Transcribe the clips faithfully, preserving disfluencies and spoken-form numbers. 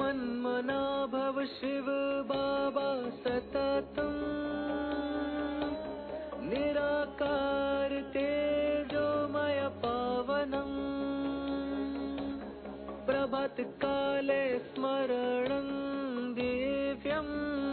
मन्मना भव शिव बाबा सततम् निराकार तेजोमय पावनम् प्रभात काले स्मरणं दिव्यम्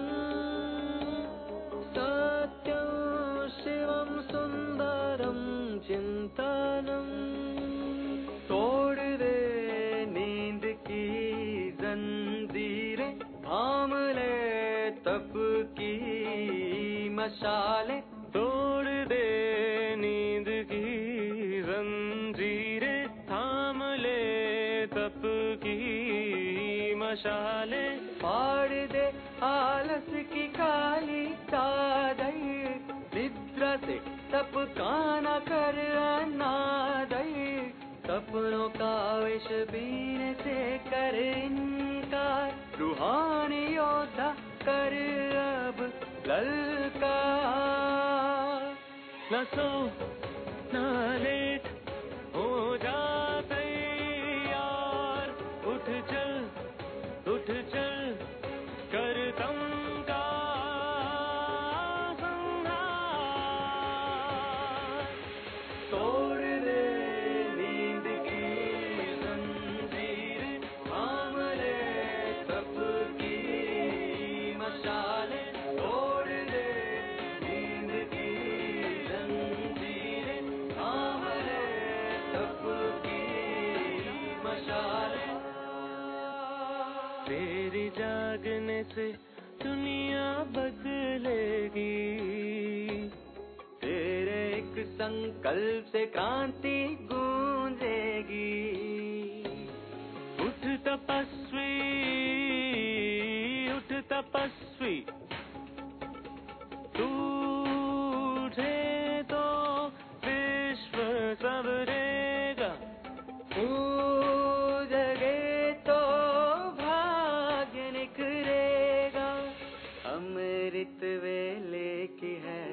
सत्यं शिवं सुंदरं चिंतनम् तोड़ दे नींद की जंजीरें थाम ले तप की मशाले तोड़ दे नींद की जंजीरें थाम ले तप की मशाले फाड़ दे आलस की काली चादर निद्रा से तप का न कर अनादर सपनों का विष पीने से कर इनकार रूहानी योद्धा कर अब ललकार न सो न लेट हो जा तैयार उठ चल उठ चल कर दम का संहार तोड़ दे नींद की जंजीरें थाम ले तप की मशाले तोड़ दे नींद की जंजीरें थाम ले तप की मशाले तेरी जागने से दुनिया बदलेगी तेरे एक संकल्प से क्रांति गूंजेगी उठ तपस्वी उठ तपस्वी तू उठे तो विश्व संवरेगा तू जगे तो भाग्य निखरेगा अमृत वेले की है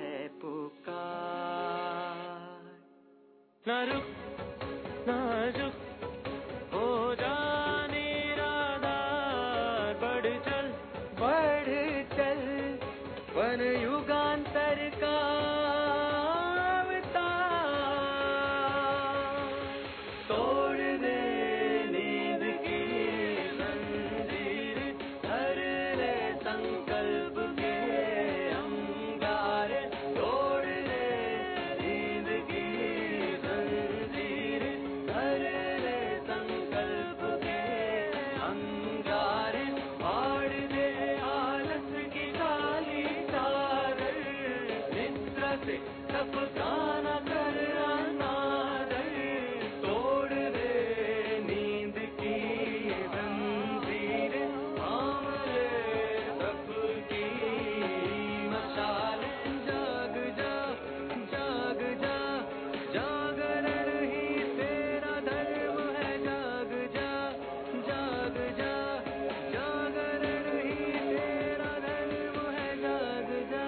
पुकार न रुक न झुक हो जा निराधार बढ़ चल बढ़ चल वन युगांतर का अवतार तोड़ दे नींद की जंजीरें धर ले संकल्प के अंगारे तोड़ दे नींद की जंजीरें धर ले संकल्प के अंगारे फाड़ दे आलस की काली चादर निद्रा से तप का न कर अनादर तोड़ दे नींद की जंजीरें थाम ले तप की मशाले जाग जा जाग जा जागरण ही तेरा धर्म है जाग जा जाग जा जागरण ही तेरा धर्म है जाग जा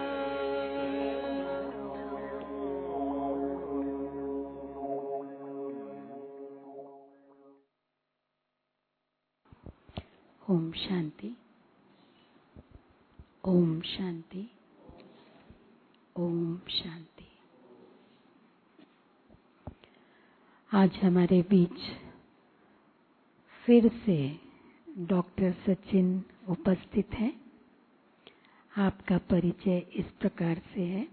ओम शांति ओम शांति ओम शांति। आज हमारे बीच फिर से डॉक्टर सचिन उपस्थित हैं। आपका परिचय इस प्रकार से है।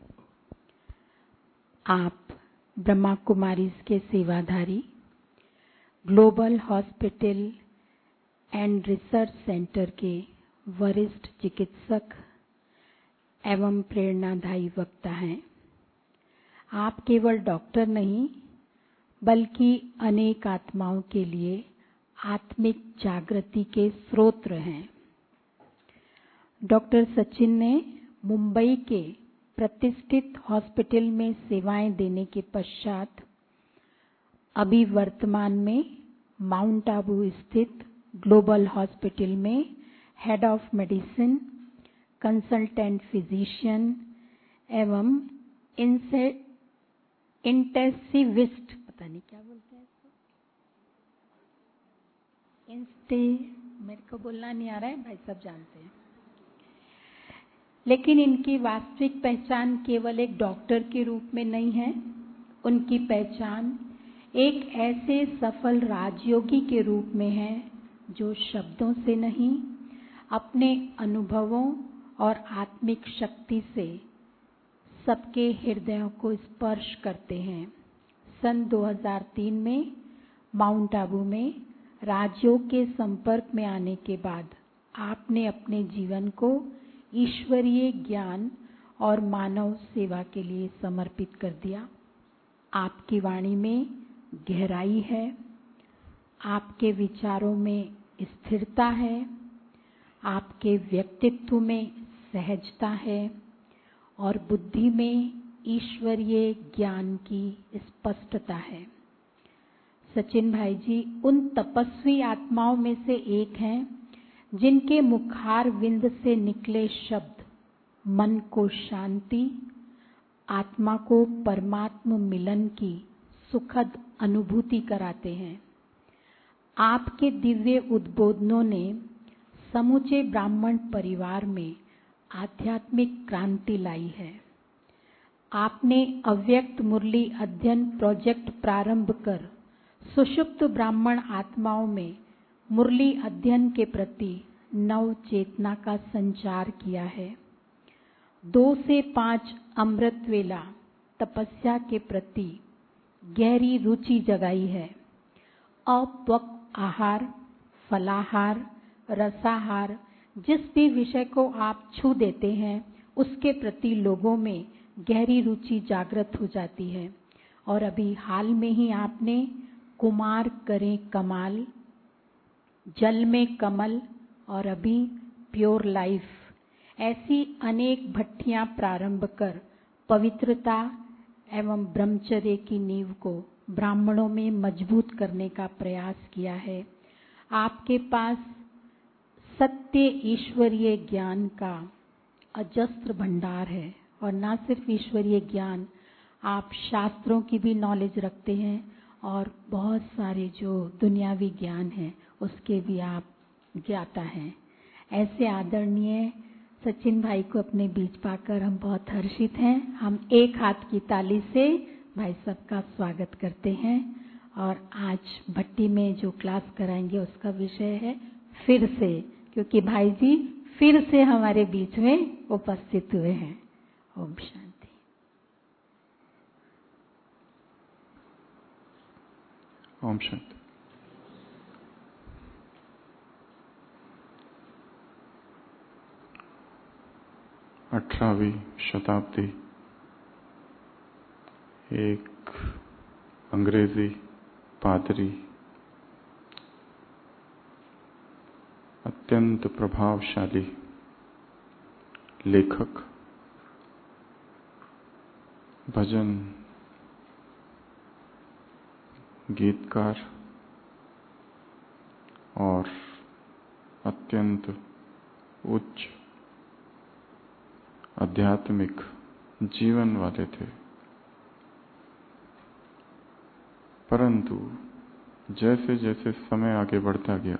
आप ब्रह्मा कुमारीज के सेवाधारी global hospital and research centre के वरिष्ठ चिकित्सक एवं प्रेरणादायी वक्ता हैं। आप केवल डॉक्टर नहीं बल्कि अनेक आत्माओं के लिए आत्मिक जागृति के स्रोत हैं। डॉक्टर सचिन ने मुंबई के प्रतिष्ठित हॉस्पिटल में सेवाएं देने के पश्चात अभी वर्तमान में माउंट आबू स्थित ग्लोबल हॉस्पिटल में head of medicine, consultant physician एवं इंटेंसिविस्ट, पता नहीं क्या बोलते हैं इसको, इंस्टे मेरे को बोलना नहीं आ रहा है, भाई सब जानते हैं। लेकिन इनकी वास्तविक पहचान केवल एक डॉक्टर के रूप में नहीं है। उनकी पहचान एक ऐसे सफल राजयोगी के रूप में है जो शब्दों से नहीं, अपने अनुभवों और आत्मिक शक्ति से सबके हृदयों को स्पर्श करते हैं। सन दो हज़ार तीन में माउंट आबू में राजयोग के संपर्क में आने के बाद आपने अपने जीवन को ईश्वरीय ज्ञान और मानव सेवा के लिए समर्पित कर दिया। आपकी वाणी में गहराई है, आपके विचारों में स्थिरता है, आपके व्यक्तित्व में सहजता है और बुद्धि में ईश्वरीय ज्ञान की स्पष्टता है। सचिन भाई जी उन तपस्वी आत्माओं में से एक हैं जिनके मुखार विंद से निकले शब्द मन को शांति, आत्मा को परमात्म मिलन की सुखद अनुभूति कराते हैं। आपके दिव्य उद्बोधनों ने समूचे ब्राह्मण परिवार में आध्यात्मिक क्रांति लाई है। आपने अव्यक्त मुरली अध्ययन प्रोजेक्ट प्रारंभ कर सुषुप्त ब्राह्मण आत्माओं में मुरली अध्ययन के प्रति नव चेतना का संचार किया है। दो से पांच अमृत वेला तपस्या के प्रति गहरी रुचि जगाई है। अपक्व आहार, फलाहार, रसाहार, जिस भी विषय को आप छू देते हैं उसके प्रति लोगों में गहरी रुचि जागृत हो जाती है। और अभी हाल में ही आपने कुमार करें कमाल, जल में कमल और अभी प्योर लाइफ ऐसी अनेक भट्टियां प्रारंभ कर पवित्रता एवं ब्रह्मचर्य की नींव को ब्राह्मणों में मजबूत करने का प्रयास किया है। आपके पास सत्य ईश्वरीय ज्ञान का अजस्त्र भंडार है और न सिर्फ ईश्वरीय ज्ञान, आप शास्त्रों की भी नॉलेज रखते हैं और बहुत सारे जो दुनियावी ज्ञान है उसके भी आप ज्ञाता हैं। ऐसे आदरणीय सचिन भाई को अपने बीच पाकर हम बहुत हर्षित हैं। हम एक हाथ की ताली से भाई साहब का स्वागत करते हैं। और आज भट्टी में जो क्लास कराएंगे उसका विषय है फिर से, क्योंकि भाई जी फिर से हमारे बीच में उपस्थित हुए हैं। ओम शांति। ओम शांति। अठारहवीं शताब्दी एक अंग्रेजी पादरी अत्यंत प्रभावशाली लेखक, भजन गीतकार और अत्यंत उच्च आध्यात्मिक जीवन वाले थे। परंतु जैसे जैसे समय आगे बढ़ता गया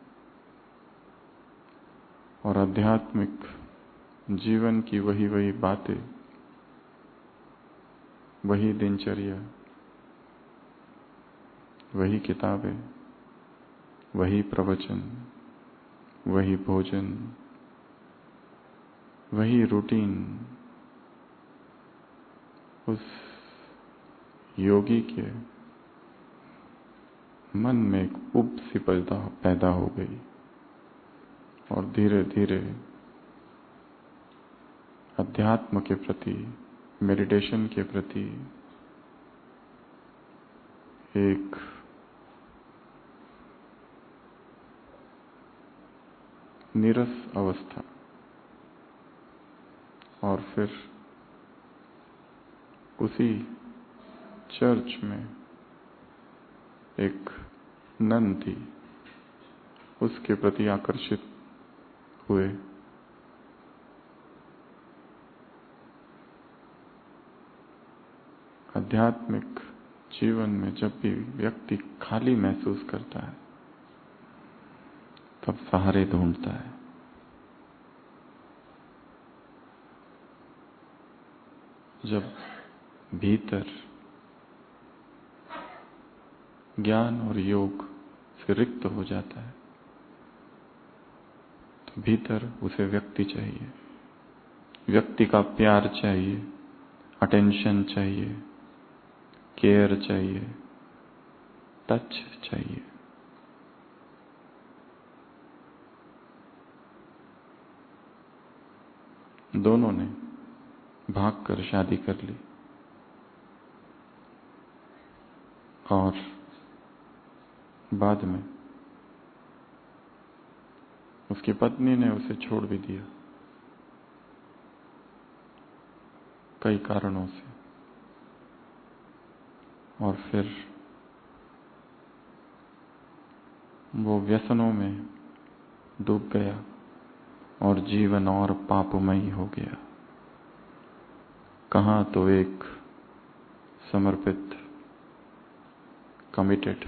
और आध्यात्मिक जीवन की वही वही बातें, वही दिनचर्या, वही किताबें, वही प्रवचन, वही भोजन, वही रूटीन उस योगी के मन में एक उब सी पैदा हो गई और धीरे धीरे अध्यात्म के प्रति, मेडिटेशन के प्रति एक नीरस अवस्था, और फिर उसी चर्च में एक नन थी, उसके प्रति आकर्षित हुए। आध्यात्मिक जीवन में जब भी व्यक्ति खाली महसूस करता है तब सहारे ढूंढता है। जब भीतर ज्ञान और योग से रिक्त हो जाता है तो भीतर उसे व्यक्ति चाहिए, व्यक्ति का प्यार चाहिए, अटेंशन चाहिए, केयर चाहिए, टच चाहिए। दोनों ने भागकर शादी कर ली और बाद में उसकी पत्नी ने उसे छोड़ भी दिया कई कारणों से, और फिर वो व्यसनों में डूब गया और जीवन और पापमयी हो गया। कहाँ तो एक समर्पित, कमिटेड,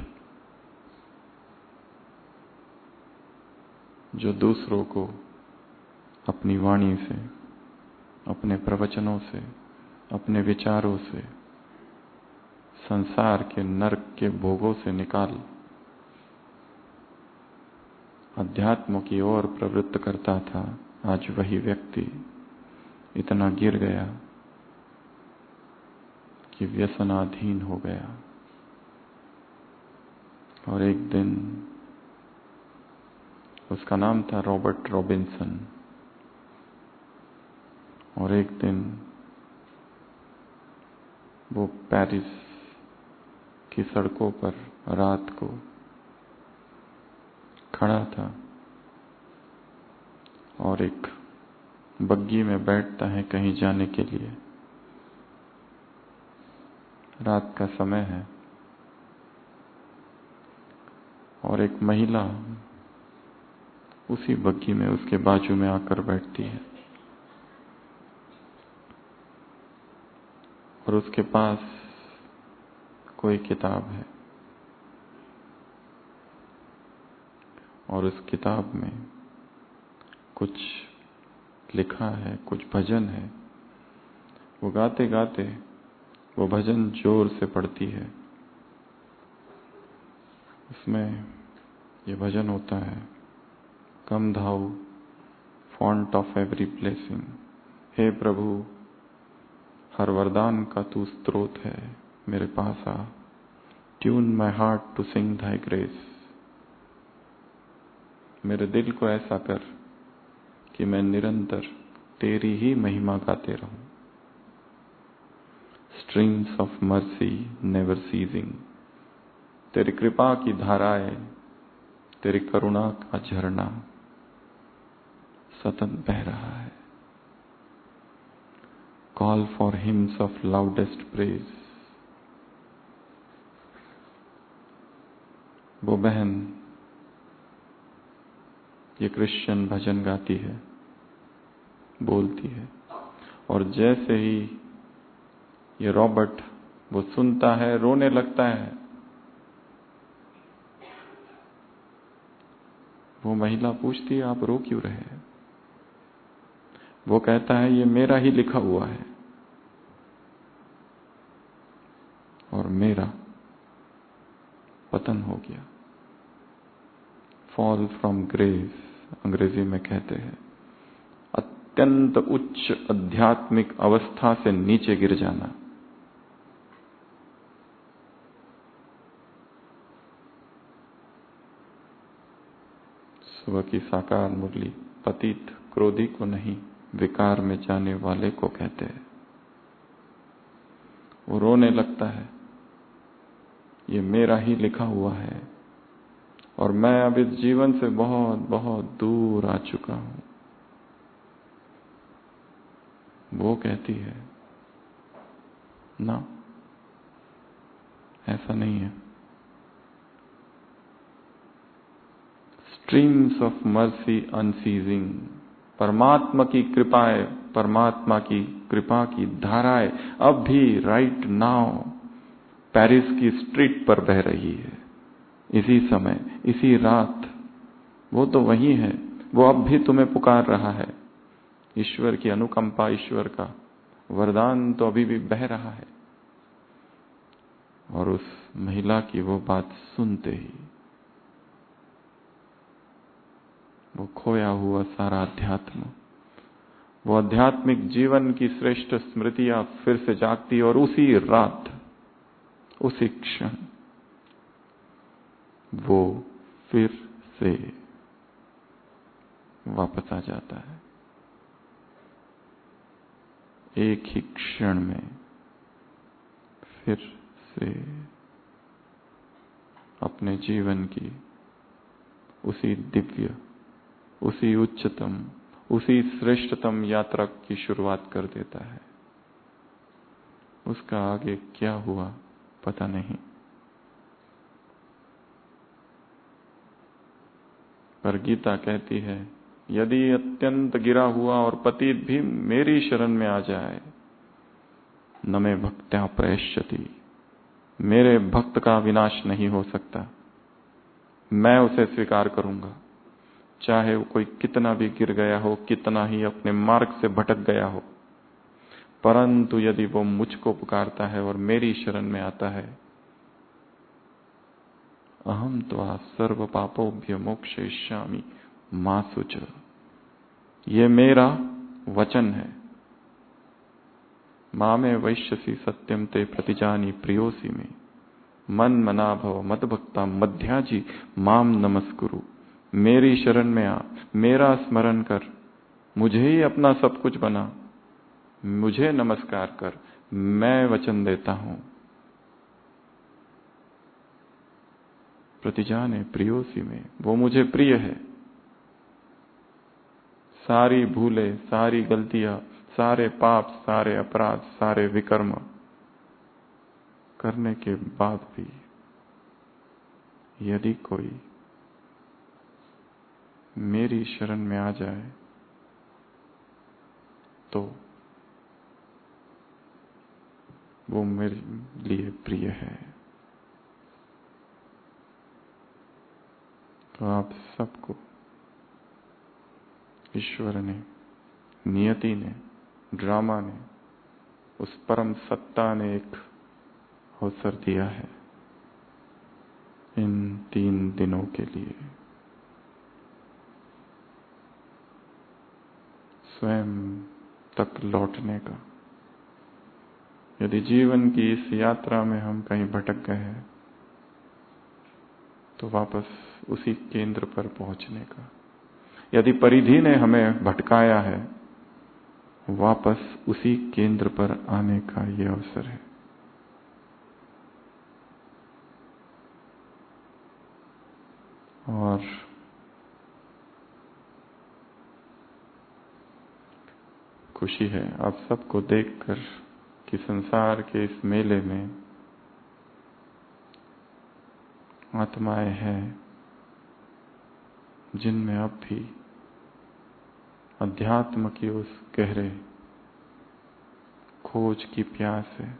जो दूसरों को अपनी वाणी से, अपने प्रवचनों से, अपने विचारों से संसार के नरक के भोगों से निकाल अध्यात्म की ओर प्रवृत्त करता था, आज वही व्यक्ति इतना गिर गया कि व्यसनाधीन हो गया। और एक दिन, उसका नाम था रॉबर्ट रॉबिन्सन, और एक दिन वो पेरिस की सड़कों पर रात को खड़ा था और एक बग्गी में बैठता है कहीं जाने के लिए। रात का समय है और एक महिला उसी बग्गी में उसके बाजू में आकर बैठती है और उसके पास कोई किताब है और उस किताब में कुछ लिखा है, कुछ भजन है। वो गाते गाते वो भजन जोर से पढ़ती है। उसमें ये भजन होता है, come thou fount of every blessing, हे प्रभु हर वरदान का तू स्रोत है, मेरे पास आ, tune my heart to sing thy grace. मेरे दिल को ऐसा कर कि मैं निरंतर तेरी ही महिमा गाते रहूं। Streams of mercy never ceasing, तेरी कृपा की धाराएं, तेरी करुणा का झरना सतत बह रहा है। Call for hymns of loudest praise. वो बहन ये क्रिश्चियन भजन गाती है, बोलती है, और जैसे ही ये रॉबर्ट वो सुनता है, रोने लगता है। वो महिला पूछती है, आप रो क्यों रहे हैं? वो कहता है, ये मेरा ही लिखा हुआ है और मेरा पतन हो गया। फॉल फ्रॉम ग्रेस अंग्रेजी में कहते हैं, अत्यंत उच्च आध्यात्मिक अवस्था से नीचे गिर जाना। सुबह की साकार मुरली पतित क्रोधी को नहीं, विकार में जाने वाले को कहते हैं। वो रोने लगता है, ये मेरा ही लिखा हुआ है और मैं अब इस जीवन से बहुत बहुत दूर आ चुका हूं। वो कहती है, ना, ऐसा नहीं है। स्ट्रीम्स ऑफ मर्सी अनसीजिंग, परमात्मा की कृपाएं, परमात्मा की कृपा की धाराएं अब भी राइट नाउ पेरिस की स्ट्रीट पर बह रही है। इसी समय, इसी रात वो तो वही है, वो अब भी तुम्हें पुकार रहा है। ईश्वर की अनुकंपा, ईश्वर का वरदान तो अभी भी बह रहा है। और उस महिला की वो बात सुनते ही वो खोया हुआ सारा अध्यात्म, वो आध्यात्मिक जीवन की श्रेष्ठ स्मृतियां फिर से जागती और उसी रात, उसी क्षण वो फिर से वापस आ जाता है। एक ही क्षण में फिर से अपने जीवन की उसी दिव्य, उसी उच्चतम, उसी श्रेष्ठतम यात्रा की शुरुआत कर देता है। उसका आगे क्या हुआ पता नहीं, पर गीता कहती है, यदि अत्यंत गिरा हुआ और पतित भी मेरी शरण में आ जाए, न मे भक्त्या प्रयश्यति, मेरे भक्त का विनाश नहीं हो सकता, मैं उसे स्वीकार करूंगा। चाहे वो कोई कितना भी गिर गया हो, कितना ही अपने मार्ग से भटक गया हो, परंतु यदि वो मुझको पुकारता है और मेरी शरण में आता है, अहम त्वा सर्व पापोभ्य मोक्षयिष्यामि मा शुच, ये मेरा वचन है। मामे वैश्यसी सत्यम ते प्रतिजानी प्रियोसी में, मन मना भव मद भक्ता मध्याजी माम नमस्कुरु। मेरी शरण में आ, मेरा स्मरण कर, मुझे ही अपना सब कुछ बना, मुझे नमस्कार कर, मैं वचन देता हूं। प्रतिजाने प्रियोसी में, वो मुझे प्रिय है। सारी भूले, सारी गलतियां, सारे पाप, सारे अपराध, सारे विकर्म करने के बाद भी यदि कोई मेरी शरण में आ जाए तो वो मेरे लिए प्रिय है। तो आप सबको ईश्वर ने, नियति ने, ड्रामा ने, उस परम सत्ता ने एक अवसर दिया है इन तीन दिनों के लिए स्वयं तक लौटने का। यदि जीवन की इस यात्रा में हम कहीं भटक गए हैं तो वापस उसी केंद्र पर पहुंचने का। यदि परिधि ने हमें भटकाया है, वापस उसी केंद्र पर आने का ये अवसर है। और खुशी है आप सबको देखकर कि संसार के इस मेले में आत्माएं हैं जिनमें अब भी अध्यात्म की उस गहरे खोज की प्यास है।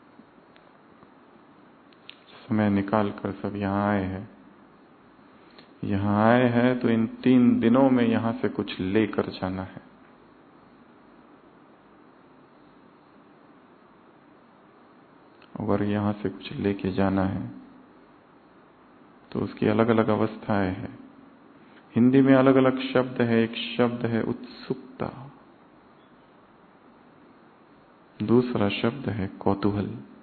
समय निकालकर सब यहाँ आए हैं। यहाँ आए हैं तो इन तीन दिनों में यहाँ से कुछ लेकर जाना है। अगर यहाँ से कुछ लेके जाना है तो उसकी अलग अलग अवस्थाएं हैं। हिंदी में अलग अलग शब्द है। एक शब्द है उत्सुकता, दूसरा शब्द है कौतूहल,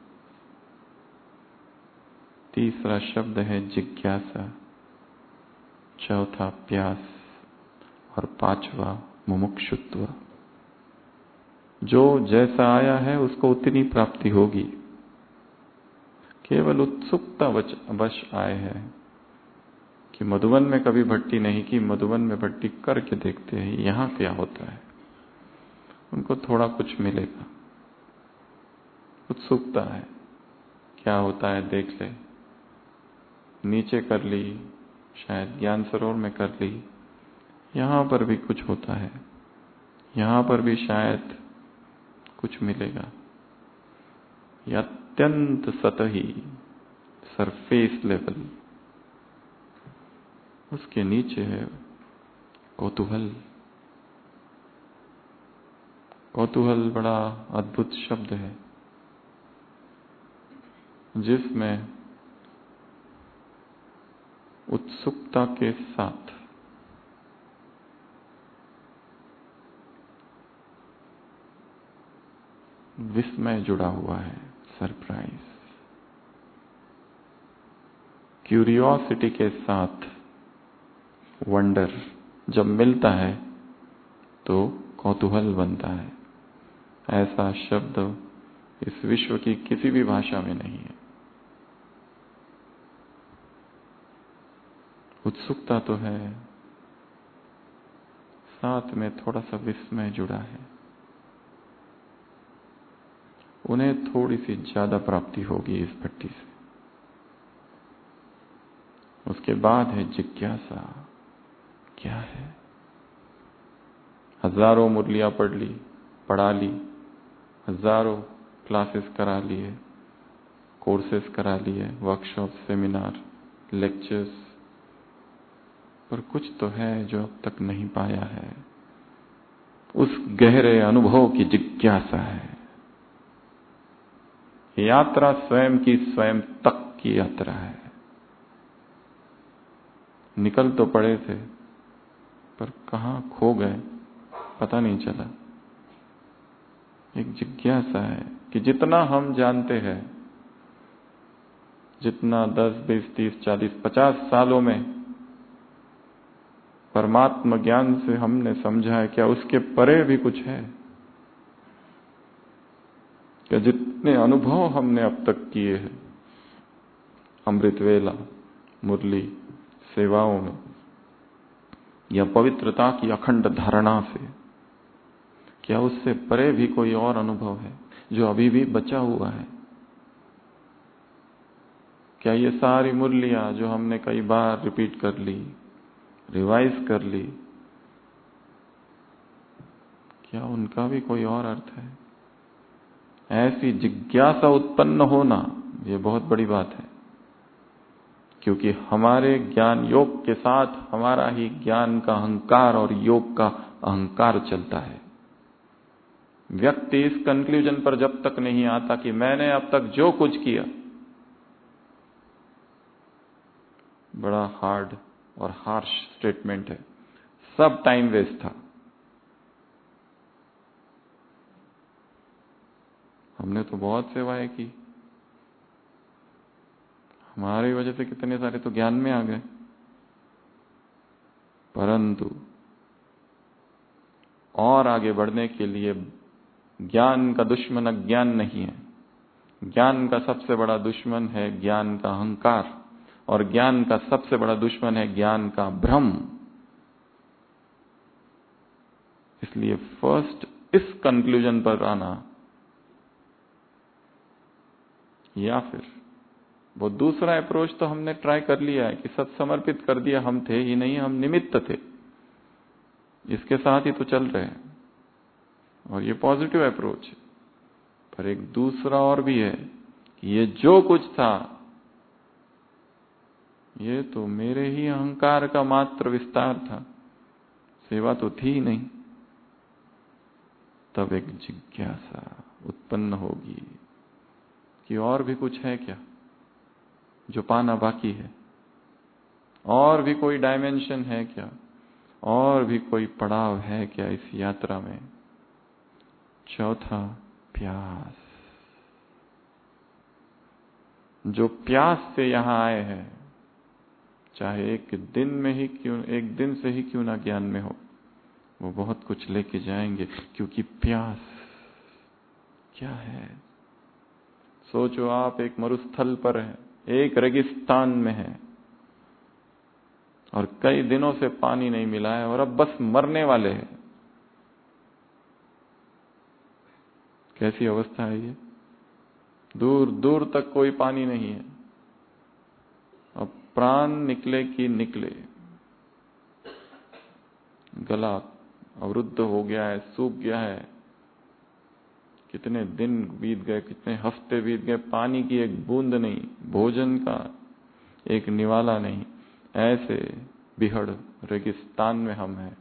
तीसरा शब्द है जिज्ञासा, चौथा प्यास और पांचवा मुमुक्षुत्व। जो जैसा आया है उसको उतनी प्राप्ति होगी। केवल उत्सुकता वश आए हैं कि मधुवन में कभी भट्टी नहीं की, मधुवन में भट्टी करके देखते हैं यहां क्या होता है, उनको थोड़ा कुछ मिलेगा। उत्सुकता है क्या होता है देख ले। नीचे कर ली, शायद ज्ञान सरोवर में कर ली, यहां पर भी कुछ होता है, यहां पर भी शायद कुछ मिलेगा। या अत्यंत सतही, सरफेस लेवल उसके नीचे है कौतूहल। कौतूहल बड़ा अद्भुत शब्द है, जिसमें उत्सुकता के साथ विस्मय जुड़ा हुआ है, सरप्राइज। क्यूरियोसिटी के साथ वंडर जब मिलता है तो कौतूहल बनता है। ऐसा शब्द इस विश्व की किसी भी भाषा में नहीं है। उत्सुकता तो है, साथ में थोड़ा सा विस्मय जुड़ा है। उन्हें थोड़ी सी ज्यादा प्राप्ति होगी इस भट्टी से। उसके बाद है जिज्ञासा, क्या है। हजारों मुरलियां पढ़ ली, पढ़ा ली, हजारों क्लासेस करा लिए, कोर्सेस करा लिए, वर्कशॉप, सेमिनार, लेक्चर्स, पर कुछ तो है जो अब तक नहीं पाया है। उस गहरे अनुभव की जिज्ञासा है। यात्रा स्वयं की स्वयं तक की यात्रा है। निकल तो पड़े थे, पर कहां खो गए पता नहीं चला। एक जिज्ञासा है कि जितना हम जानते हैं, जितना दस, बीस, तीस, चालीस, पचास सालों में परमात्मा ज्ञान से हमने समझा है, क्या उसके परे भी कुछ है? क्या जितने अनुभव हमने अब तक किए हैं अमृत वेला, मुरली, सेवाओं में, या पवित्रता की अखंड धारणा से, क्या उससे परे भी कोई और अनुभव है जो अभी भी बचा हुआ है? क्या ये सारी मुरलियां जो हमने कई बार रिपीट कर ली, रिवाइज कर ली, क्या उनका भी कोई और अर्थ है? ऐसी जिज्ञासा उत्पन्न होना ये बहुत बड़ी बात है, क्योंकि हमारे ज्ञान योग के साथ हमारा ही ज्ञान का अहंकार और योग का अहंकार चलता है। व्यक्ति इस कंक्लूजन पर जब तक नहीं आता कि मैंने अब तक जो कुछ किया बड़ा हार्ड और हार्श स्टेटमेंट है, सब टाइम वेस्ट था। हमने तो बहुत सेवाएं की, हमारी वजह से कितने सारे तो ज्ञान में आ गए, परंतु और आगे बढ़ने के लिए ज्ञान का दुश्मन अज्ञान नहीं है। ज्ञान का सबसे बड़ा दुश्मन है ज्ञान का अहंकार, और ज्ञान का सबसे बड़ा दुश्मन है ज्ञान का भ्रम। इसलिए फर्स्ट इस कंक्लूजन पर आना, या फिर वो दूसरा अप्रोच तो हमने ट्राई कर लिया है कि सब समर्पित कर दिया, हम थे ही नहीं, हम निमित्त थे, इसके साथ ही तो चल रहे हैं, और ये पॉजिटिव अप्रोच है। पर एक दूसरा और भी है कि ये जो कुछ था ये तो मेरे ही अहंकार का मात्र विस्तार था, सेवा तो थी ही नहीं। तब एक जिज्ञासा उत्पन्न होगी कि और भी कुछ है क्या जो पाना बाकी है, और भी कोई डायमेंशन है क्या, और भी कोई पड़ाव है क्या इस यात्रा में। चौथा, प्यास। जो प्यास से यहां आए हैं, चाहे एक दिन में ही क्यों, एक दिन से ही क्यों ना ज्ञान में हो, वो बहुत कुछ लेके जाएंगे, क्योंकि प्यास क्या है। सोचो आप एक मरुस्थल पर हैं, एक रेगिस्तान में हैं, और कई दिनों से पानी नहीं मिला है, और अब बस मरने वाले हैं। कैसी अवस्था है ये? दूर दूर तक कोई पानी नहीं है, अब प्राण निकले कि निकले, गला अवरुद्ध हो गया है, सूख गया है। कितने दिन बीत गए, कितने हफ्ते बीत गए, पानी की एक बूंद नहीं, भोजन का एक निवाला नहीं। ऐसे बिहड़ रेगिस्तान में हम हैं,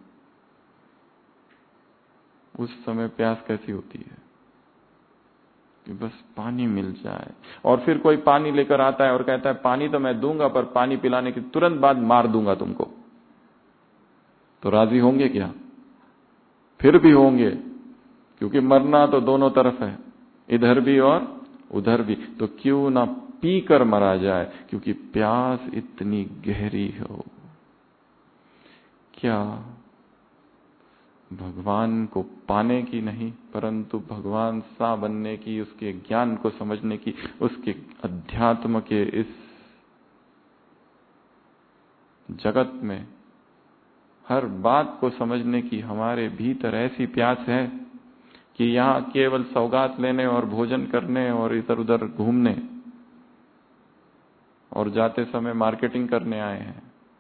उस समय प्यास कैसी होती है कि बस पानी मिल जाए। और फिर कोई पानी लेकर आता है और कहता है पानी तो मैं दूंगा, पर पानी पिलाने के तुरंत बाद मार दूंगा तुमको, तो राजी होंगे क्या? फिर भी होंगे, क्योंकि मरना तो दोनों तरफ है, इधर भी और उधर भी। तो क्यों ना पी कर मरा जाए, क्योंकि प्यास इतनी गहरी हो। क्या भगवान को पाने की नहीं, परंतु भगवान सा बनने की, उसके ज्ञान को समझने की, उसके अध्यात्म के इस जगत में हर बात को समझने की हमारे भीतर ऐसी प्यास है कि यहां केवल सौगात लेने और भोजन करने और इधर उधर घूमने और जाते समय मार्केटिंग करने आए हैं।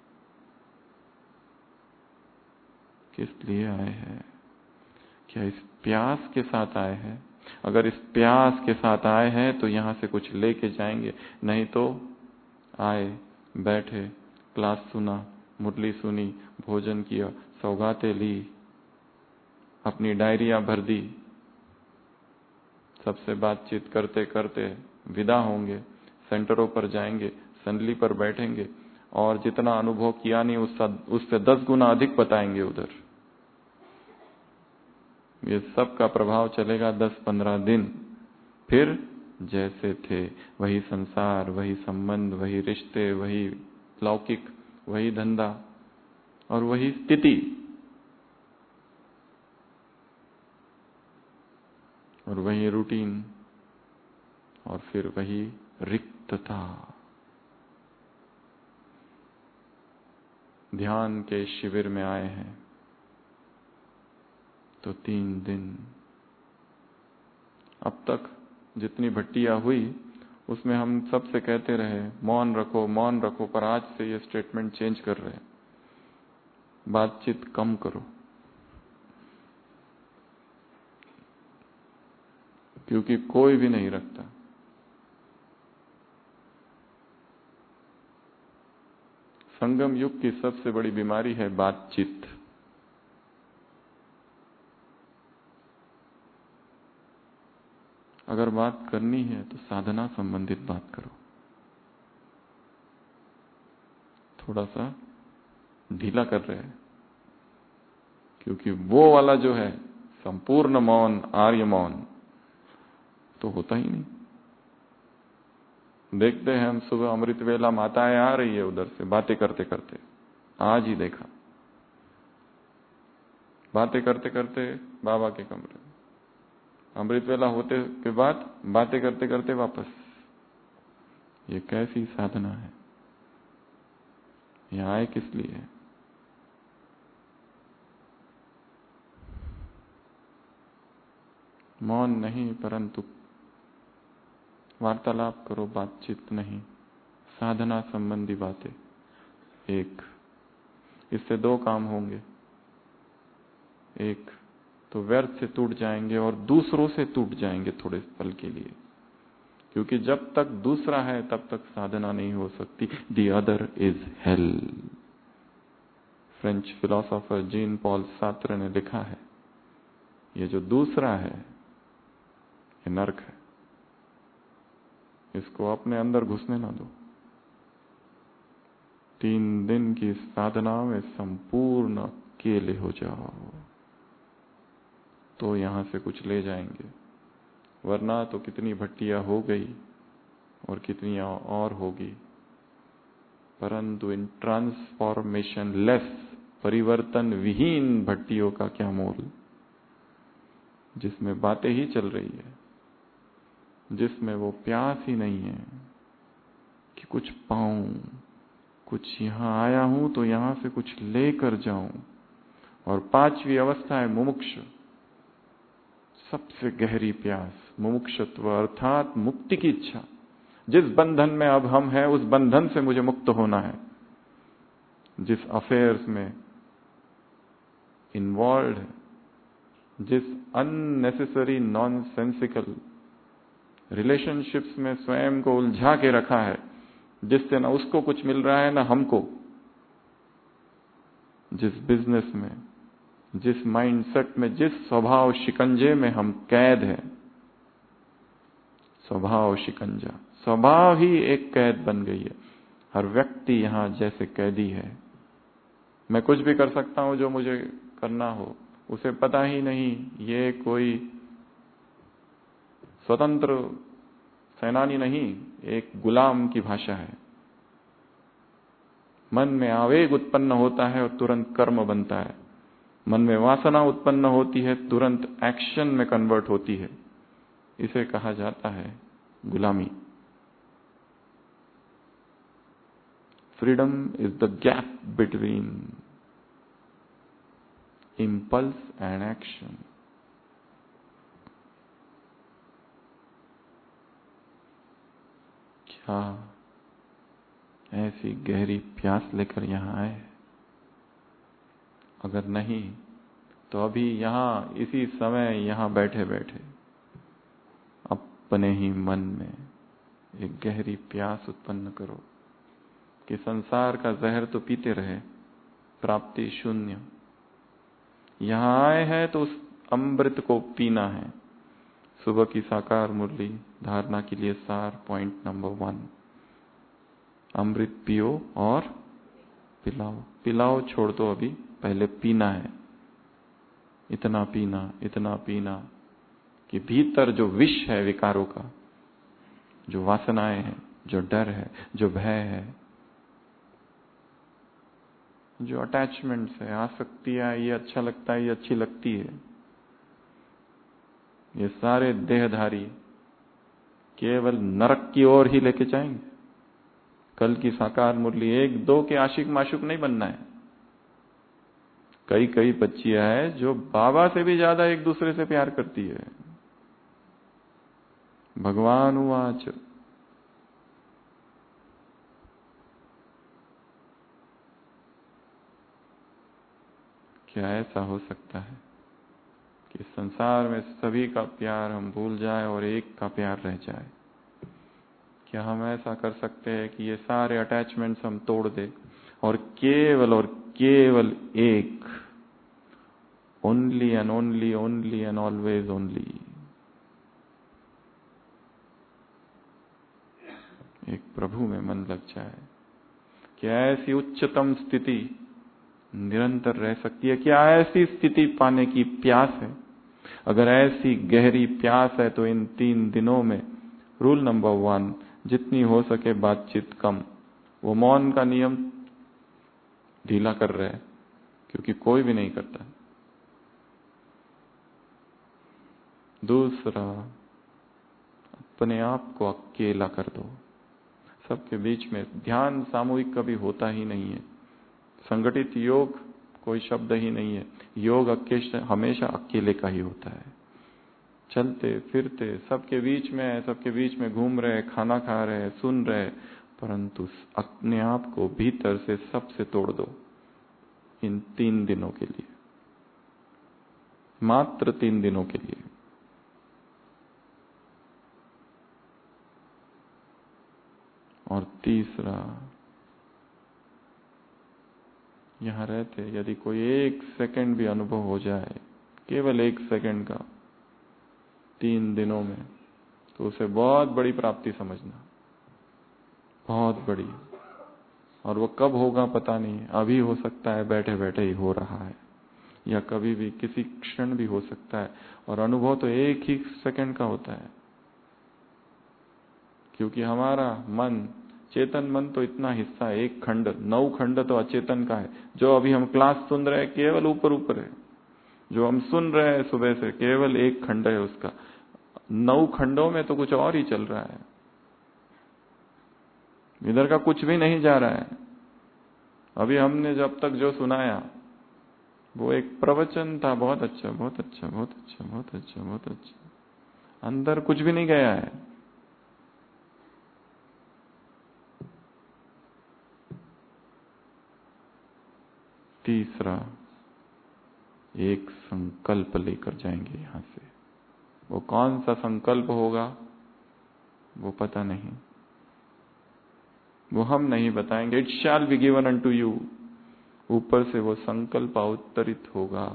किस लिए आए हैं? क्या इस प्यास के साथ आए हैं? अगर इस प्यास के साथ आए हैं तो यहां से कुछ लेके जाएंगे, नहीं तो आए, बैठे, क्लास सुना, मुरली सुनी, भोजन किया, सौगातें ली, अपनी डायरियां भर दी, सबसे बातचीत करते करते विदा होंगे, सेंटरों पर जाएंगे, संदली पर बैठेंगे और जितना अनुभव किया नहीं उससे उससे दस गुना अधिक बताएंगे उधर। ये सब का प्रभाव चलेगा दस पंद्रह दिन, फिर जैसे थे वही संसार, वही संबंध, वही रिश्ते, वही लौकिक, वही धंधा और वही स्थिति और वही रूटीन और फिर वही रिक्तता। ध्यान के शिविर में आए हैं तो तीन दिन, अब तक जितनी भट्टियां हुई उसमें हम सबसे कहते रहे मौन रखो मौन रखो, पर आज से ये स्टेटमेंट चेंज कर रहे हैं, बातचीत कम करो, क्योंकि कोई भी नहीं रखता। संगम युग की सबसे बड़ी बीमारी है बातचीत। अगर बात करनी है तो साधना संबंधित बात करो, थोड़ा सा ढीला कर रहे हैं, क्योंकि वो वाला जो है संपूर्ण मौन, आर्य मौन तो होता ही नहीं। देखते हैं हम सुबह अमृत वेला माताएं आ रही है उधर से बातें करते करते, आज ही देखा, बातें करते करते बाबा के कमरे, अमृत वेला होते के बाद बातें करते करते वापस। ये कैसी साधना है? यहां आए किस लिए? मौन नहीं, परंतु वार्तालाप करो, बातचीत नहीं, साधना संबंधी बातें। एक, इससे दो काम होंगे, एक तो व्यर्थ से टूट जाएंगे और दूसरों से टूट जाएंगे थोड़े पल के लिए, क्योंकि जब तक दूसरा है तब तक साधना नहीं हो सकती। The other is hell. French philosopher Jean Paul Sartre ने लिखा है, ये जो दूसरा है ये नरक है, इसको अपने अंदर घुसने ना दो। तीन दिन की साधना में संपूर्ण अकेले हो जाओ तो यहां से कुछ ले जाएंगे, वरना तो कितनी भट्टियां हो गई और कितनी और होगी, परंतु इन ट्रांसफॉर्मेशन लेस, परिवर्तन विहीन भट्टियों का क्या मोल, जिसमें बातें ही चल रही है, जिसमें वो प्यास ही नहीं है कि कुछ पाऊं, कुछ यहां आया हूं तो यहां से कुछ लेकर जाऊं। और पांचवी अवस्था है मुमुक्ष, सबसे गहरी प्यास, मुमुक्षत्व अर्थात मुक्ति की इच्छा। जिस बंधन में अब हम हैं उस बंधन से मुझे मुक्त होना है, जिस अफेयर्स में इन्वॉल्व है, जिस अननेसेसरी नॉनसेंसिकल रिलेशनशिप्स में स्वयं को उलझा के रखा है, जिससे ना उसको कुछ मिल रहा है ना हमको, जिस बिजनेस में, जिस माइंडसेट में, जिस स्वभाव शिकंजे में हम कैद हैं, स्वभाव शिकंजा, स्वभाव ही एक कैद बन गई है। हर व्यक्ति यहां जैसे कैदी है। मैं कुछ भी कर सकता हूं जो मुझे करना हो, उसे पता ही नहीं ये कोई स्वतंत्र सेनानी नहीं, एक गुलाम की भाषा है। मन में आवेग उत्पन्न होता है और तुरंत कर्म बनता है। मन में वासना उत्पन्न होती है, तुरंत एक्शन में कन्वर्ट होती है। इसे कहा जाता है गुलामी। Freedom is the gap between impulse and action. क्या ऐसी गहरी प्यास लेकर यहां आए? अगर नहीं तो अभी यहां इसी समय यहां बैठे बैठे अपने ही मन में एक गहरी प्यास उत्पन्न करो कि संसार का जहर तो पीते रहे, प्राप्ति शून्य। यहां आए हैं तो उस अमृत को पीना है। सुबह की साकार मुरली धारणा के लिए सार पॉइंट नंबर वन, अमृत पियो और पिलाओ। पिलाओ छोड़ दो, अभी पहले पीना है। इतना पीना, इतना पीना कि भीतर जो विष है विकारों का, जो वासनाएं हैं, जो डर है, जो भय है, जो अटैचमेंट्स है, आसक्तियां, ये अच्छा लगता है, ये अच्छी लगती है, ये सारे देहधारी केवल नरक की ओर ही लेके जाएंगे। कल की साकार मुरली, एक दो के आशिक माशुक नहीं बनना है। कई कई बच्चियां हैं जो बाबा से भी ज्यादा एक दूसरे से प्यार करती है। भगवान उवाच, क्या ऐसा हो सकता है कि संसार में सभी का प्यार हम भूल जाए और एक का प्यार रह जाए? क्या हम ऐसा कर सकते हैं कि ये सारे अटैचमेंट्स हम तोड़ दे और केवल और केवल एक, only and only, only and always only, एक प्रभु में मन लग जाए? क्या ऐसी उच्चतम स्थिति निरंतर रह सकती है? क्या ऐसी स्थिति पाने की प्यास है? अगर ऐसी गहरी प्यास है तो इन तीन दिनों में रूल नंबर वन, जितनी हो सके बातचीत कम। वो मौन का नियम ढीला कर रहे हैं क्योंकि कोई भी नहीं करता। दूसरा, अपने आप को अकेला कर दो। सबके बीच में ध्यान सामूहिक कभी होता ही नहीं है। संगठित योग कोई शब्द ही नहीं है। योग हमेशा अकेले का ही होता है। चलते फिरते सबके बीच में, सबके बीच में घूम रहे, खाना खा रहे, सुन रहे, परंतु अपने आप को भीतर से सबसे तोड़ दो इन तीन दिनों के लिए, मात्र तीन दिनों के लिए। और तीसरा, यहां रहते यदि कोई एक सेकंड भी अनुभव हो जाए, केवल एक सेकंड का, तीन दिनों में, तो उसे बहुत बड़ी प्राप्ति समझना, बहुत बड़ी। और वो कब होगा पता नहीं। अभी हो सकता है बैठे बैठे ही हो रहा है, या कभी भी किसी क्षण भी हो सकता है। और अनुभव तो एक ही सेकंड का होता है, क्योंकि हमारा मन, चेतन मन तो इतना हिस्सा है, एक खंड, नौ खंड तो अचेतन का है। जो अभी हम क्लास सुन रहे हैं केवल ऊपर ऊपर है। जो हम सुन रहे हैं सुबह से केवल एक खंड है उसका। नौ खंडों में तो कुछ और ही चल रहा है, इधर का कुछ भी नहीं जा रहा है। अभी हमने जब तक जो सुनाया वो एक प्रवचन था, बहुत अच्छा, बहुत अच्छा, बहुत अच्छा, बहुत अच्छा, बहुत अच्छा। अंदर कुछ भी नहीं गया है। तीसरा, एक संकल्प लेकर जाएंगे यहां से। वो कौन सा संकल्प होगा वो पता नहीं, वो हम नहीं बताएंगे। It shall be given unto you. ऊपर से वो संकल्प अवतरित होगा।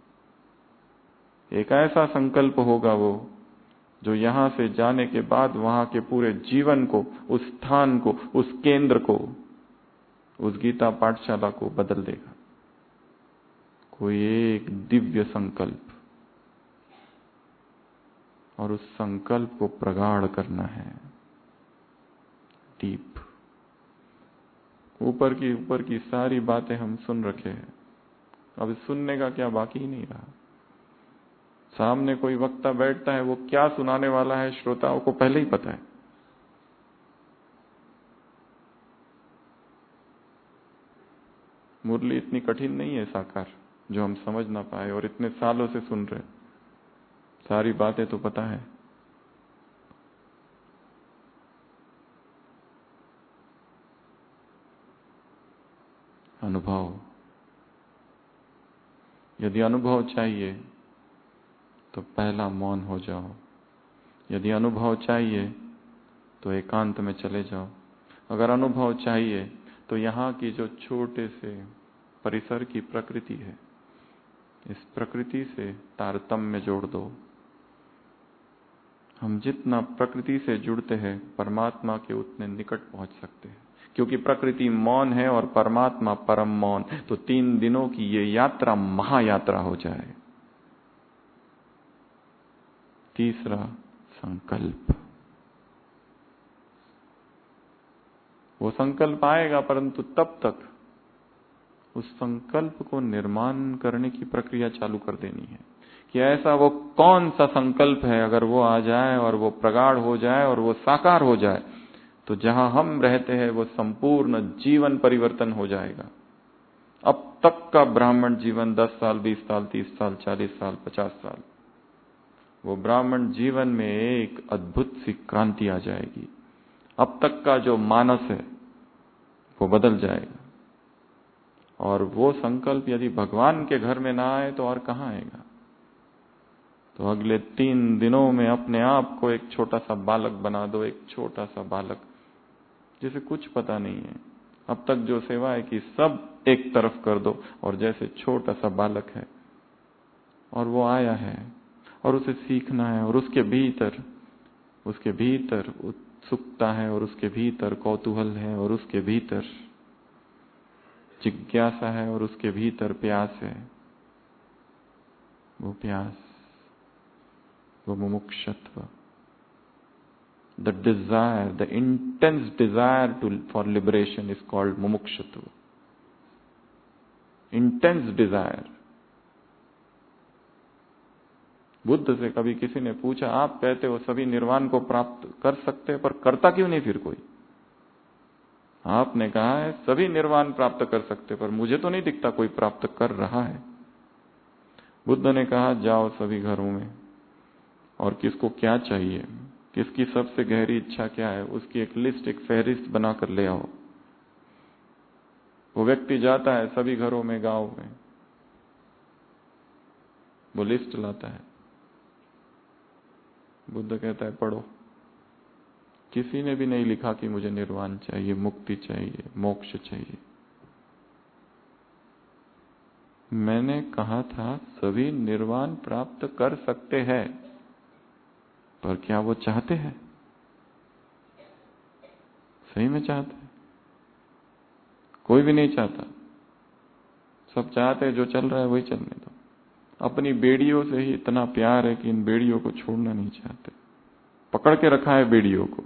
एक ऐसा संकल्प होगा वो जो यहां से जाने के बाद वहां के पूरे जीवन को, उस स्थान को, उस केंद्र को, उस गीता पाठशाला को बदल देगा। कोई एक दिव्य संकल्प, और उस संकल्प को प्रगाढ़ करना है। डीप। ऊपर की ऊपर की सारी बातें हम सुन रखे हैं, अब सुनने का क्या बाकी ही नहीं रहा। सामने कोई वक्ता बैठता है, वो क्या सुनाने वाला है श्रोताओं को पहले ही पता है। मुरली इतनी कठिन नहीं है साकार जो हम समझ ना पाए, और इतने सालों से सुन रहे, सारी बातें तो पता है। अनुभव। यदि अनुभव चाहिए तो पहला मौन हो जाओ। यदि अनुभव चाहिए तो एकांत में चले जाओ। अगर अनुभव चाहिए तो यहाँ की जो छोटे से परिसर की प्रकृति है, इस प्रकृति से तारतम्य जोड़ दो। हम जितना प्रकृति से जुड़ते हैं परमात्मा के उतने निकट पहुंच सकते हैं, क्योंकि प्रकृति मौन है और परमात्मा परम मौन। तो तीन दिनों की ये यात्रा महायात्रा हो जाए। तीसरा, संकल्प। वो संकल्प आएगा, परंतु तब तक उस संकल्प को निर्माण करने की प्रक्रिया चालू कर देनी है कि ऐसा वो कौन सा संकल्प है, अगर वो आ जाए और वो प्रगाढ़ हो जाए और वो साकार हो जाए तो जहां हम रहते हैं वो संपूर्ण जीवन परिवर्तन हो जाएगा। अब तक का ब्राह्मण जीवन दस साल, बीस साल, तीस साल, चालीस साल, पचास साल, वो ब्राह्मण जीवन में एक अद्भुत सी क्रांति आ जाएगी। अब तक का जो मानस है वो बदल जाएगा। और वो संकल्प यदि भगवान के घर में ना आए तो और कहां आएगा। तो अगले तीन दिनों में अपने आप को एक छोटा सा बालक बना दो, एक छोटा सा बालक जिसे कुछ पता नहीं है। अब तक जो सेवा है कि सब एक तरफ कर दो, और जैसे छोटा सा बालक है और वो आया है और उसे सीखना है, और उसके भीतर उसके भीतर उत्सुकता है, और उसके भीतर कौतूहल है, और उसके भीतर जिज्ञासा है, और उसके भीतर प्यास है। वो प्यास, वो मुमुक्षुत्व, the desire, the intense desire to for liberation is called mumukshutva. Intense desire. Buddha से कभी किसी ने पूछा, आप कहते हो सभी निर्वाण को प्राप्त कर सकते हैं, पर करता क्यों नहीं फिर कोई? आपने कहा है सभी निर्वाण प्राप्त कर सकते, पर मुझे तो नहीं दिखता कोई प्राप्त कर रहा है। बुद्ध ने कहा, जाओ सभी घरों में, और किसको क्या चाहिए, किसकी सबसे गहरी इच्छा क्या है, उसकी एक लिस्ट, एक फहरिस्त बनाकर ले आओ। वो व्यक्ति जाता है सभी घरों में, गांव में, वो लिस्ट लाता है। बुद्ध कहता है, पढ़ो। किसी ने भी नहीं लिखा कि मुझे निर्वाण चाहिए, मुक्ति चाहिए, मोक्ष चाहिए। मैंने कहा था सभी निर्वाण प्राप्त कर सकते हैं, पर क्या वो चाहते हैं? सही में चाहते हैं? कोई भी नहीं चाहता। सब चाहते हैं जो चल रहा है वही चलने दो। अपनी बेड़ियों से ही इतना प्यार है कि इन बेड़ियों को छोड़ना नहीं चाहते, पकड़ के रखा है बेड़ियों को।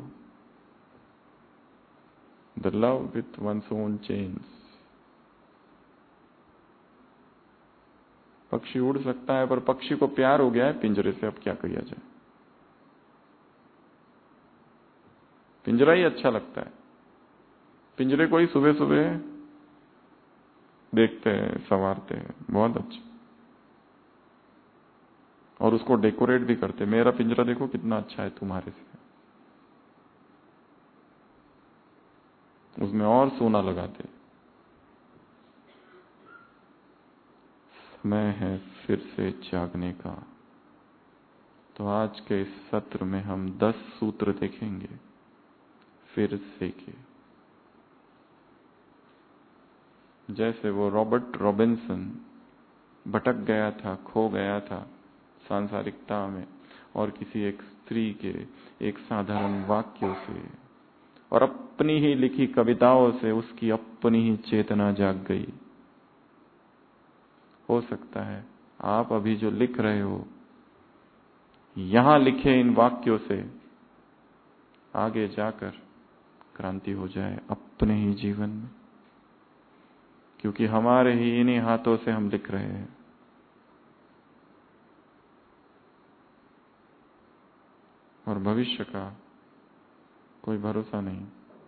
The love with one's own chains. पक्षी उड़ सकता है, पर पक्षी को प्यार हो गया है पिंजरे से, अब क्या किया जाए। पिंजरा ही अच्छा लगता है। पिंजरे को ही सुबह सुबह देखते हैं, संवारते हैं, बहुत अच्छा, और उसको डेकोरेट भी करते। मेरा पिंजरा देखो कितना अच्छा है तुम्हारे से, उसमें और सोना लगाते। समय है फिर से जागने का। तो आज के इस सत्र में हम दस सूत्र देखेंगे फिर से के। जैसे वो रॉबर्ट रॉबिन्सन भटक गया था, खो गया था सांसारिकता में, और किसी एक स्त्री के एक साधारण वाक्यों से और अपनी ही लिखी कविताओं से उसकी अपनी ही चेतना जाग गई। हो सकता है आप अभी जो लिख रहे हो, यहां लिखे इन वाक्यों से आगे जाकर क्रांति हो जाए अपने ही जीवन में, क्योंकि हमारे ही इन्हीं हाथों से हम लिख रहे हैं। और भविष्य का कोई भरोसा नहीं।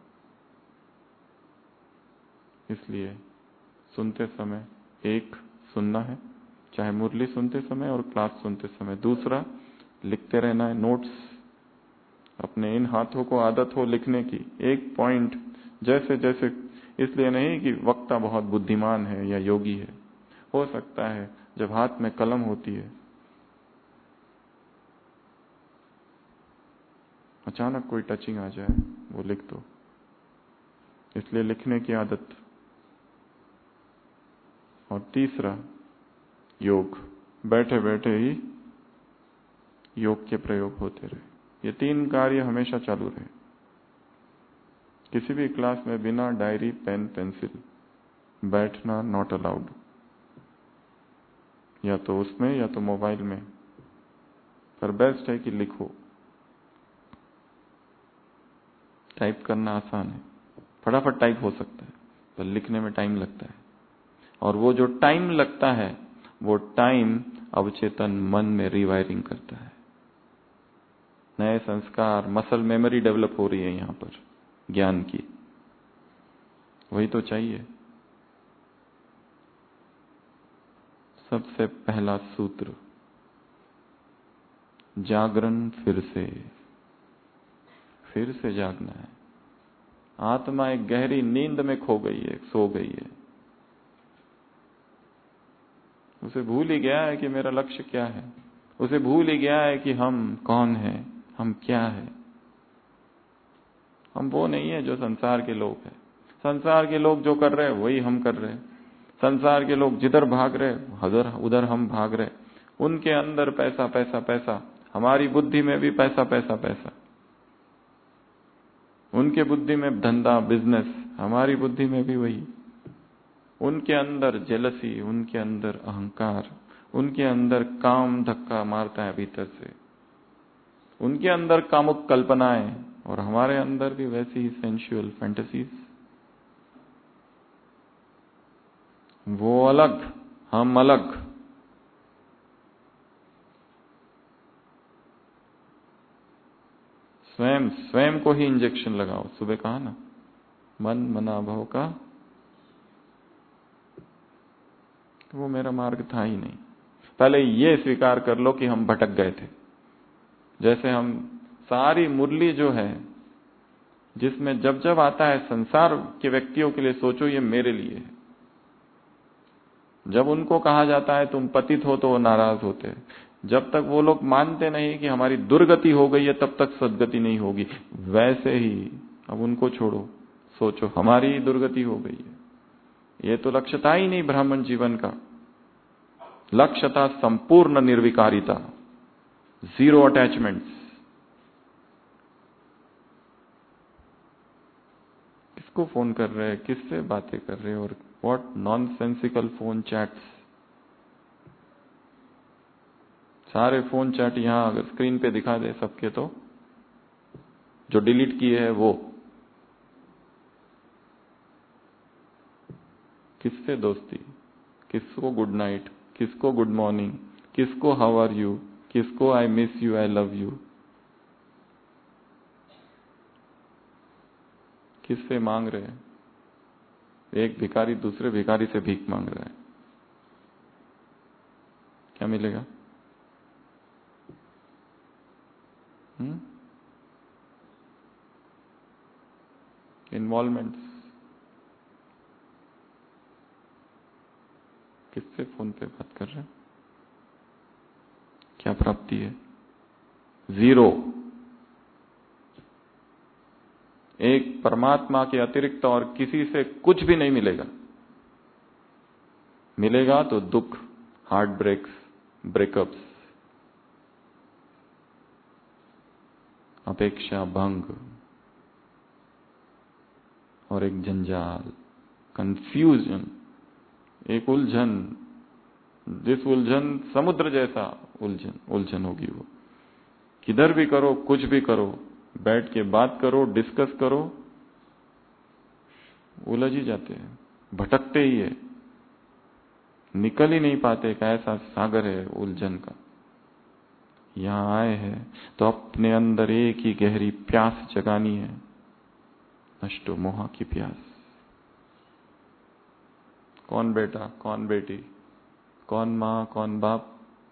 इसलिए सुनते समय, एक, सुनना है, चाहे मुरली सुनते समय और क्लास सुनते समय। दूसरा, लिखते रहना है नोट्स। अपने इन हाथों को आदत हो लिखने की, एक पॉइंट जैसे जैसे, इसलिए नहीं कि वक्ता बहुत बुद्धिमान है या योगी है। हो सकता है जब हाथ में कलम होती है अचानक कोई टचिंग आ जाए, वो लिख दो। इसलिए लिखने की आदत। और तीसरा, योग। बैठे बैठे ही योग के प्रयोग होते रहे। ये तीन कार्य हमेशा चालू रहे। किसी भी क्लास में बिना डायरी, पेन, पेंसिल बैठना नॉट अलाउड। या तो उसमें या तो मोबाइल में, पर बेस्ट है कि लिखो। टाइप करना आसान है, फटाफट टाइप हो सकता है, पर लिखने में टाइम लगता है। और वो जो टाइम लगता है, वो टाइम अवचेतन मन में रिवायरिंग करता है। नए संस्कार, मसल मेमोरी डेवलप हो रही है यहां पर ज्ञान की। वही तो चाहिए। सबसे पहला सूत्र, जागरण फिर से, फिर से जागना है। आत्मा एक गहरी नींद में खो गई है, सो गई है। उसे भूल ही गया है कि मेरा लक्ष्य क्या है। उसे भूल ही गया है कि हम कौन हैं, हम क्या है। हम वो नहीं है जो संसार के लोग हैं। संसार के लोग जो कर रहे हैं वही हम कर रहे हैं। संसार के लोग जिधर भाग रहे उधर उधर हम भाग रहे। उनके अंदर पैसा पैसा पैसा, हमारी बुद्धि में भी पैसा पैसा पैसा। उनके बुद्धि में धंधा, बिजनेस, हमारी बुद्धि में भी वही। उनके अंदर जेलसी, उनके अंदर अहंकार, उनके अंदर काम धक्का मारता है भीतर से। उनके अंदर कामुक कल्पनाएं और हमारे अंदर भी वैसी ही सेंशुअल फैंटेसीज। वो अलग, हम अलग। स्वयं स्वयं को ही इंजेक्शन लगाओ। सुबह कहा ना, मन मना भव का, वो मेरा मार्ग था ही नहीं। पहले ये स्वीकार कर लो कि हम भटक गए थे। जैसे हम सारी मुरली जो है, जिसमें जब जब आता है संसार के व्यक्तियों के लिए सोचो ये मेरे लिए है। जब उनको कहा जाता है तुम पतित हो तो वो नाराज होते हैं। जब तक वो लोग मानते नहीं कि हमारी दुर्गति हो गई है तब तक सदगति नहीं होगी। वैसे ही अब उनको छोड़ो, सोचो हमारी ही दुर्गति हो गई है। ये तो लक्ष्य था ही नहीं ब्राह्मण जीवन का। लक्ष्य था संपूर्ण निर्विकारिता, जीरो अटैचमेंट्स। किसको फोन कर रहे हैं, किससे बातें कर रहे हैं, और व्हाट नॉनसेंसिकल फोन चैट्स। सारे फोन चैट यहां अगर स्क्रीन पे दिखा दे सबके, तो जो डिलीट किए हैं वो। किससे दोस्ती, किसको गुड नाइट, किसको गुड मॉर्निंग, किसको हाउ आर यू, किसको I miss you, I love you. किससे मांग रहे हैं। एक भिखारी दूसरे भिखारी से भीख मांग रहा है, क्या मिलेगा? हम्म इन्वॉल्वमेंट्स। किससे फोन पे बात कर रहे हैं, क्या प्राप्ति है? जीरो। एक परमात्मा के अतिरिक्त और किसी से कुछ भी नहीं मिलेगा। मिलेगा तो दुख, हार्ट ब्रेक्स, ब्रेकअप्स, अपेक्षा भंग और एक जंजाल, कंफ्यूजन, एक उलझन, जिस उलझन समुद्र जैसा उलझन उलझन होगी वो। किधर भी करो, कुछ भी करो, बैठ के बात करो, डिस्कस करो, उलझ ही जाते हैं, भटकते ही है, निकल ही नहीं पाते। एक ऐसा सागर है उलझन का। यहां आए हैं तो अपने अंदर एक ही गहरी प्यास जगानी है, नष्टो मोहा की प्यास। कौन बेटा, कौन बेटी, कौन माँ, कौन बाप,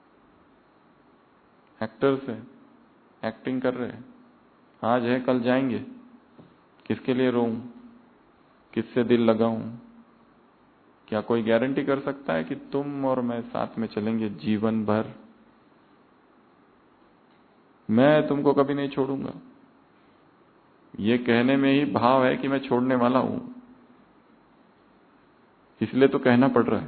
एक्टर्स है, एक्टिंग कर रहे हैं। आज है कल जाएंगे, किसके लिए रोऊं, किससे दिल लगाऊं? क्या कोई गारंटी कर सकता है कि तुम और मैं साथ में चलेंगे जीवन भर? मैं तुमको कभी नहीं छोड़ूंगा। ये कहने में ही भाव है कि मैं छोड़ने वाला हूं, इसलिए तो कहना पड़ रहा है।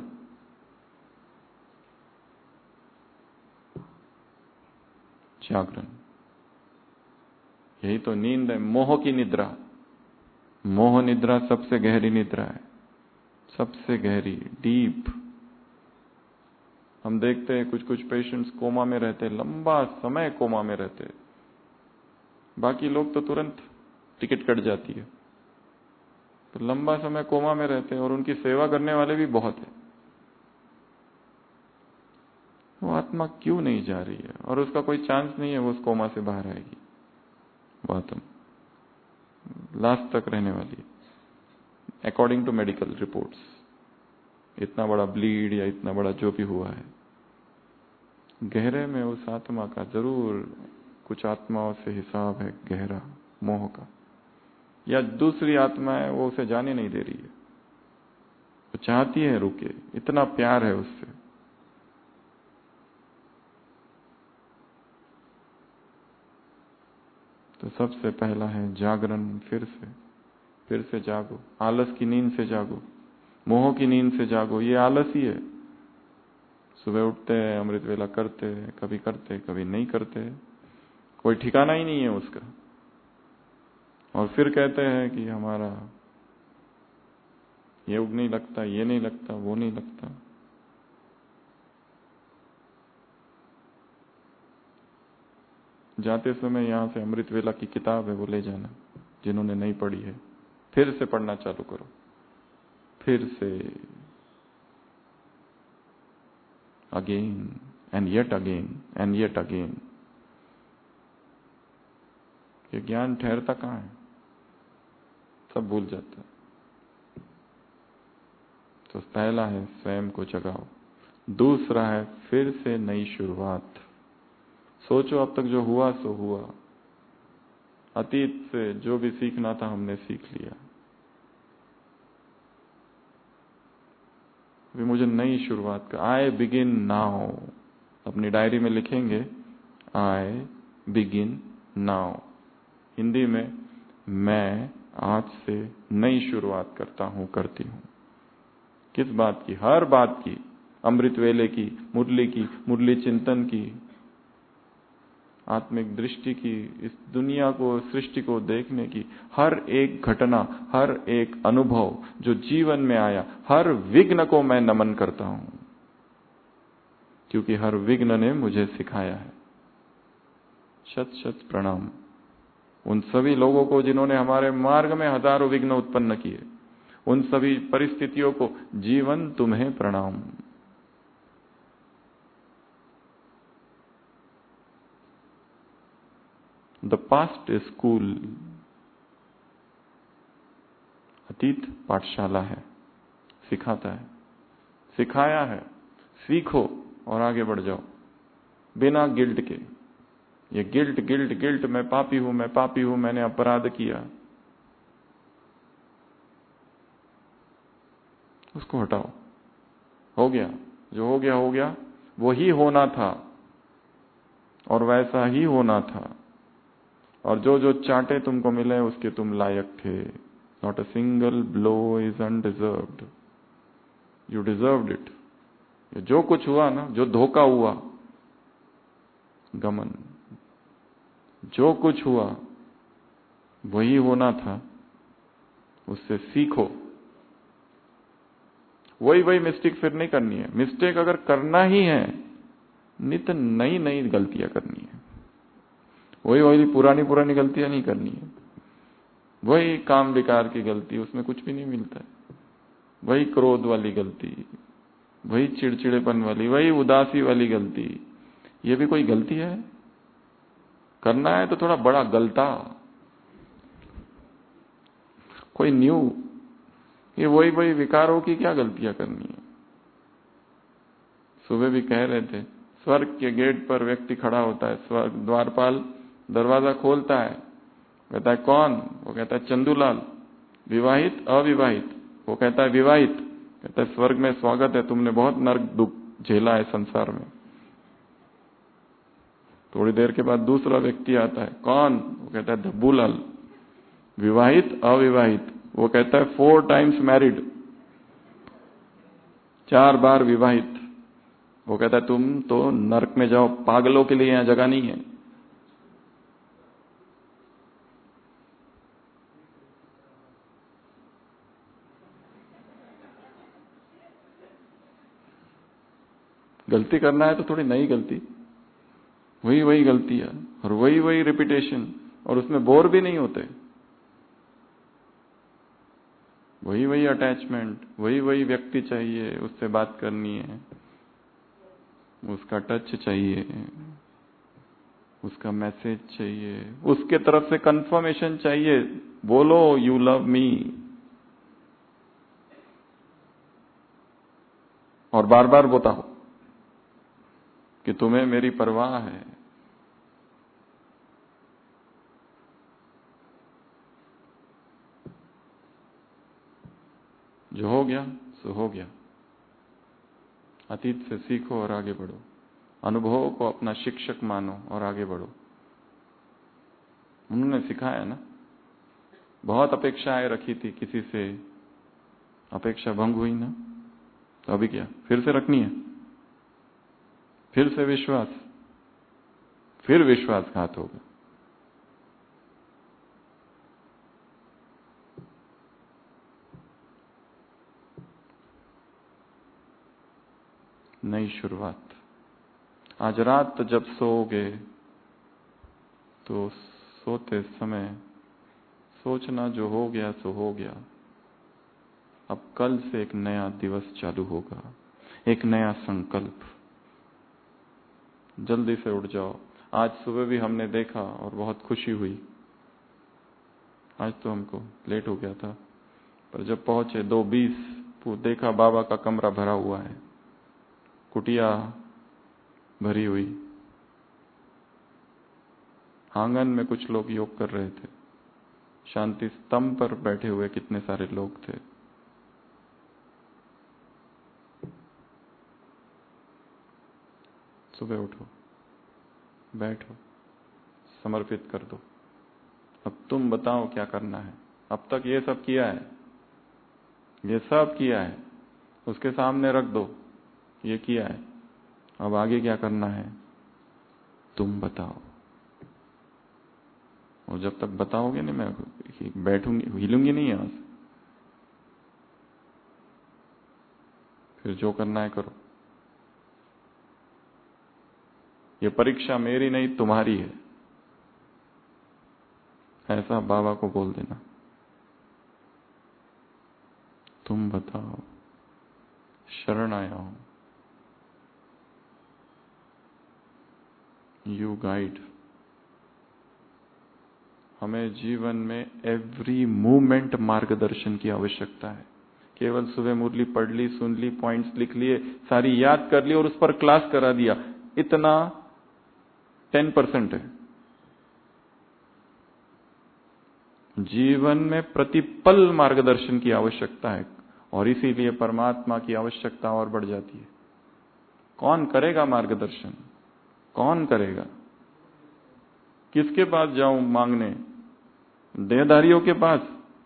जागरण, यही तो नींद है, मोह की निद्रा। मोह निद्रा सबसे गहरी निद्रा है, सबसे गहरी, डीप। हम देखते हैं कुछ कुछ पेशेंट्स कोमा में रहते, लंबा समय कोमा में रहते, बाकी लोग तो तुरंत टिकट कट जाती है। तो लंबा समय कोमा में रहते हैं और उनकी सेवा करने वाले भी बहुत है। वो आत्मा क्यों नहीं जा रही है? और उसका कोई चांस नहीं है वो उस कोमा से बाहर आएगी। वो आत्मा लास्ट तक रहने वाली है, अकॉर्डिंग टू मेडिकल रिपोर्ट्स। इतना बड़ा ब्लीड या इतना बड़ा जो भी हुआ है, गहरे में उस आत्मा का जरूर कुछ आत्माओं से हिसाब है गहरा, मोह का। या दूसरी आत्मा है, वो उसे जाने नहीं दे रही है, वो चाहती है रुके, इतना प्यार है उससे। तो सबसे पहला है जागरण। फिर से फिर से जागो, आलस की नींद से जागो, मोह की नींद से जागो। ये आलस ही है। सुबह उठते हैं, अमृत वेला करते हैं, कभी करते कभी नहीं करते, कोई ठिकाना ही नहीं है उसका। और फिर कहते हैं कि हमारा योग नहीं लगता, ये नहीं लगता, वो नहीं लगता। जाते समय यहां से अमृत वेला की किताब है वो ले जाना, जिन्होंने नहीं पढ़ी है। फिर से पढ़ना चालू करो, फिर से, again and yet again and yet again. ये ज्ञान ठहरता कहां है? सब भूल जाता है। तो पहला है स्वयं को जगाओ, दूसरा है फिर से नई शुरुआत। सोचो अब तक जो हुआ सो हुआ, अतीत से जो भी सीखना था हमने सीख लिया, अभी मुझे नई शुरुआत का। आई बिगिन नाउ, अपनी डायरी में लिखेंगे आई बिगिन नाउ। हिंदी में मैं आज से नई शुरुआत करता हूं, करती हूं। किस बात की? हर बात की, अमृत वेले की, मुरली की, मुरली चिंतन की, आत्मिक दृष्टि की, इस दुनिया को, सृष्टि को देखने की। हर एक घटना, हर एक अनुभव जो जीवन में आया, हर विघ्न को मैं नमन करता हूं, क्योंकि हर विघ्न ने मुझे सिखाया है। शत शत प्रणाम उन सभी लोगों को जिन्होंने हमारे मार्ग में हजारों विघ्न उत्पन्न किए, उन सभी परिस्थितियों को। जीवन तुम्हें प्रणाम। द पास्ट इज स्कूल, अतीत पाठशाला है, सिखाता है, सिखाया है। सीखो और आगे बढ़ जाओ बिना गिल्ट के। ये गिल्ट गिल्ट गिल्ट, मैं पापी हूं, मैं पापी हूं, मैंने अपराध किया, उसको हटाओ। हो गया जो हो गया हो गया, वो ही होना था और वैसा ही होना था। और जो जो चांटे तुमको मिले उसके तुम लायक थे। Not a single blow is undeserved, you deserved it. जो कुछ हुआ ना, जो धोखा हुआ, गमन, जो कुछ हुआ वही होना था, उससे सीखो। वही वही मिस्टेक फिर नहीं करनी है। मिस्टेक अगर करना ही है, नित नई नई गलतियां करनी है। वही वही पुरानी पुरानी गलतियां नहीं करनी है। वही काम विकार की गलती, उसमें कुछ भी नहीं मिलता है। वही क्रोध वाली गलती, वही चिड़चिड़ेपन वाली, वही उदासी वाली गलती, ये भी कोई गलती है? करना है तो थोड़ा बड़ा गलता, कोई न्यू। ये वही वही विकारों की क्या गलतियां करनी है? सुबह भी कह रहे थे, स्वर्ग के गेट पर व्यक्ति खड़ा होता है, स्वर्ग द्वारपाल दरवाजा खोलता है, कहता है कौन? वो कहता है चंदूलाल। विवाहित अविवाहित? वो कहता है विवाहित। कहता है स्वर्ग में स्वागत है, तुमने बहुत नर्क दुख झेला है संसार में। थोड़ी देर के बाद दूसरा व्यक्ति आता है, कौन? वो कहता है धब्बूलाल। विवाहित अविवाहित? वो कहता है फोर टाइम्स मैरिड, चार बार विवाहित। वो कहता है तुम तो नर्क में जाओ, पागलों के लिए यहां जगह नहीं है। गलती करना है तो थोड़ी नई गलती, वही वही गलतियां और वही वही रिपीटेशन, और उसमें बोर भी नहीं होते। वही वही अटैचमेंट, वही वही व्यक्ति चाहिए, उससे बात करनी है, उसका टच चाहिए, उसका मैसेज चाहिए, उसके तरफ से कंफर्मेशन चाहिए, बोलो यू लव मी, और बार बार बताओ कि तुम्हें मेरी परवाह है। जो हो गया सो हो गया। अतीत से सीखो और आगे बढ़ो। अनुभवों को अपना शिक्षक मानो और आगे बढ़ो। उन्होंने सिखाया ना, बहुत अपेक्षाएं रखी थी किसी से, अपेक्षा भंग हुई ना, तो अभी क्या फिर से रखनी है? फिर से विश्वास, फिर विश्वासघात होगा। नई शुरुआत। आज रात जब सोओगे तो सोते समय सोचना जो हो गया सो हो गया। अब कल से एक नया दिवस चालू होगा, एक नया संकल्प। जल्दी से उठ जाओ। आज सुबह भी हमने देखा और बहुत खुशी हुई। आज तो हमको लेट हो गया था, पर जब पहुंचे दो बीस देखा बाबा का कमरा भरा हुआ है, कुटिया भरी हुई। आंगन में कुछ लोग योग कर रहे थे, शांति स्तंभ पर बैठे हुए कितने सारे लोग थे। सुबह उठो, बैठो, समर्पित कर दो। अब तुम बताओ क्या करना है। अब तक ये सब किया है, ये सब किया है, उसके सामने रख दो, ये किया है। अब आगे क्या करना है तुम बताओ। और जब तक बताओगे नहीं, मैं बैठूंगी, हिलूंगी नहीं यहां से। फिर जो करना है करो। ये परीक्षा मेरी नहीं तुम्हारी है, ऐसा बाबा को बोल देना। तुम बताओ, शरण आया हूं, यू गाइड। हमें जीवन में एवरी मूवमेंट मार्गदर्शन की आवश्यकता है। केवल सुबह मुरली पढ़ ली, सुन ली, पॉइंट्स लिख लिए, सारी याद कर ली और उस पर क्लास करा दिया, इतना टेन परसेंट है। जीवन में प्रतिपल मार्गदर्शन की आवश्यकता है, और इसीलिए परमात्मा की आवश्यकता और बढ़ जाती है। कौन करेगा मार्गदर्शन? कौन करेगा? किसके पास जाऊं मांगने? देहधारियों के पास,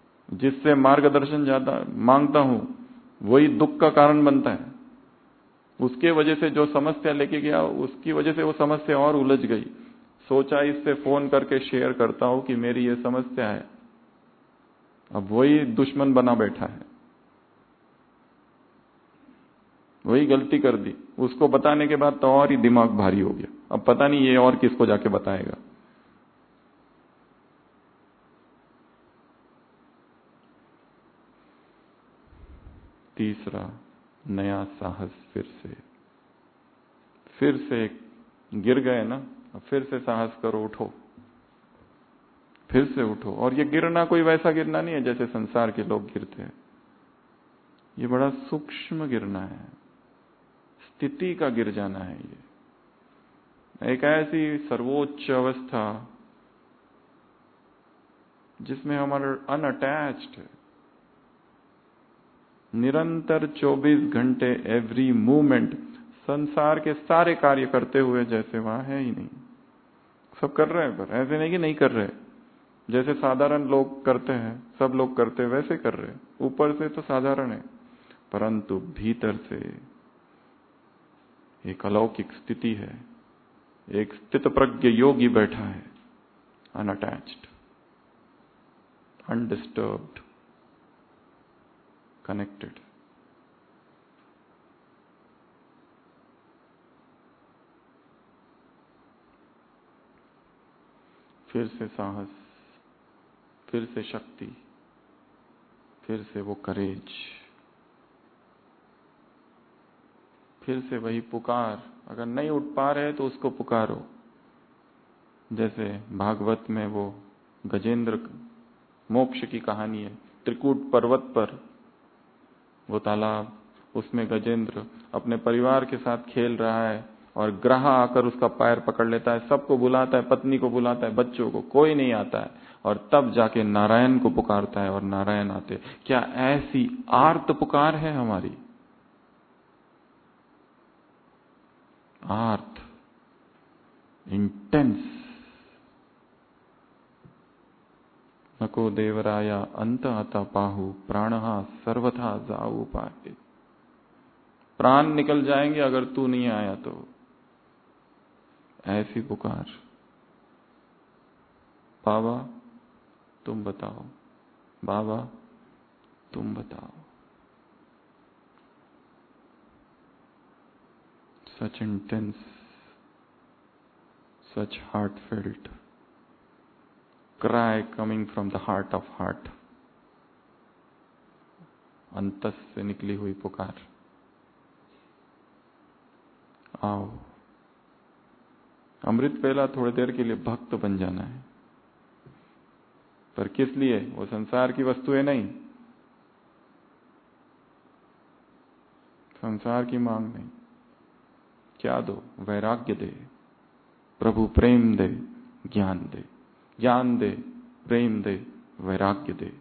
जिससे मार्गदर्शन ज्यादा मांगता हूं वही दुख का कारण बनता है। उसके वजह से जो समस्या लेके गया उसकी वजह से वो समस्या और उलझ गई। सोचा इससे फोन करके शेयर करता हूं कि मेरी ये समस्या है, अब वही दुश्मन बना बैठा है, वही गलती कर दी। उसको बताने के बाद तो और ही दिमाग भारी हो गया, अब पता नहीं ये और किसको जाके बताएगा। तीसरा, नया साहस। फिर से फिर से गिर गए ना, अब फिर से साहस करो, उठो, फिर से उठो। और ये गिरना कोई वैसा गिरना नहीं है जैसे संसार के लोग गिरते हैं, ये बड़ा सूक्ष्म गिरना है, स्थिति का गिर जाना है। ये एक ऐसी सर्वोच्च अवस्था जिसमें हमारा अनअटैच्ड है, निरंतर चौबीस घंटे एवरी मूवमेंट संसार के सारे कार्य करते हुए जैसे वहां है ही नहीं। सब कर रहे हैं, पर ऐसे नहीं कि नहीं कर रहे, जैसे साधारण लोग करते हैं, सब लोग करते हैं वैसे कर रहे हैं। ऊपर से तो साधारण है, परंतु भीतर से एक अलौकिक स्थिति है। एक स्थित प्रज्ञ योगी बैठा है, अनअटैच्ड, अनडिस्टर्ब्ड, कनेक्टेड। फिर से साहस, फिर से शक्ति, फिर से वो करेज, फिर से वही पुकार। अगर नहीं उठ पा रहे तो उसको पुकारो। जैसे भागवत में वो गजेंद्र मोक्ष की कहानी है, त्रिकूट पर्वत पर वो तालाब, उसमें गजेंद्र अपने परिवार के साथ खेल रहा है और ग्रह आकर उसका पैर पकड़ लेता है, सबको बुलाता है, पत्नी को बुलाता है, बच्चों को, कोई नहीं आता है, और तब जाके नारायण को पुकारता है और नारायण आते। क्या ऐसी आर्त पुकार है हमारी? आर्त, इंटेंस। नको देवराया अंत आता पाहु, प्राणहा सर्वथा जाऊ पाए। प्राण निकल जाएंगे अगर तू नहीं आया तो। ऐसी पुकार, बाबा तुम बताओ, बाबा तुम बताओ। सच इंटेंस, सच heartfelt cry coming from the heart of heart, अंतस से निकली हुई पुकार। आओ, अमृत पहला थोड़ी देर के लिए भक्त बन जाना है, पर किस लिए? वो संसार की वस्तुएं नहीं, संसार की मांग नहीं। क्या दो? वैराग्य दे, प्रभु प्रेम दे, ज्ञान दे, ज्ञान दे, प्रेम दे, वैराग्य दे,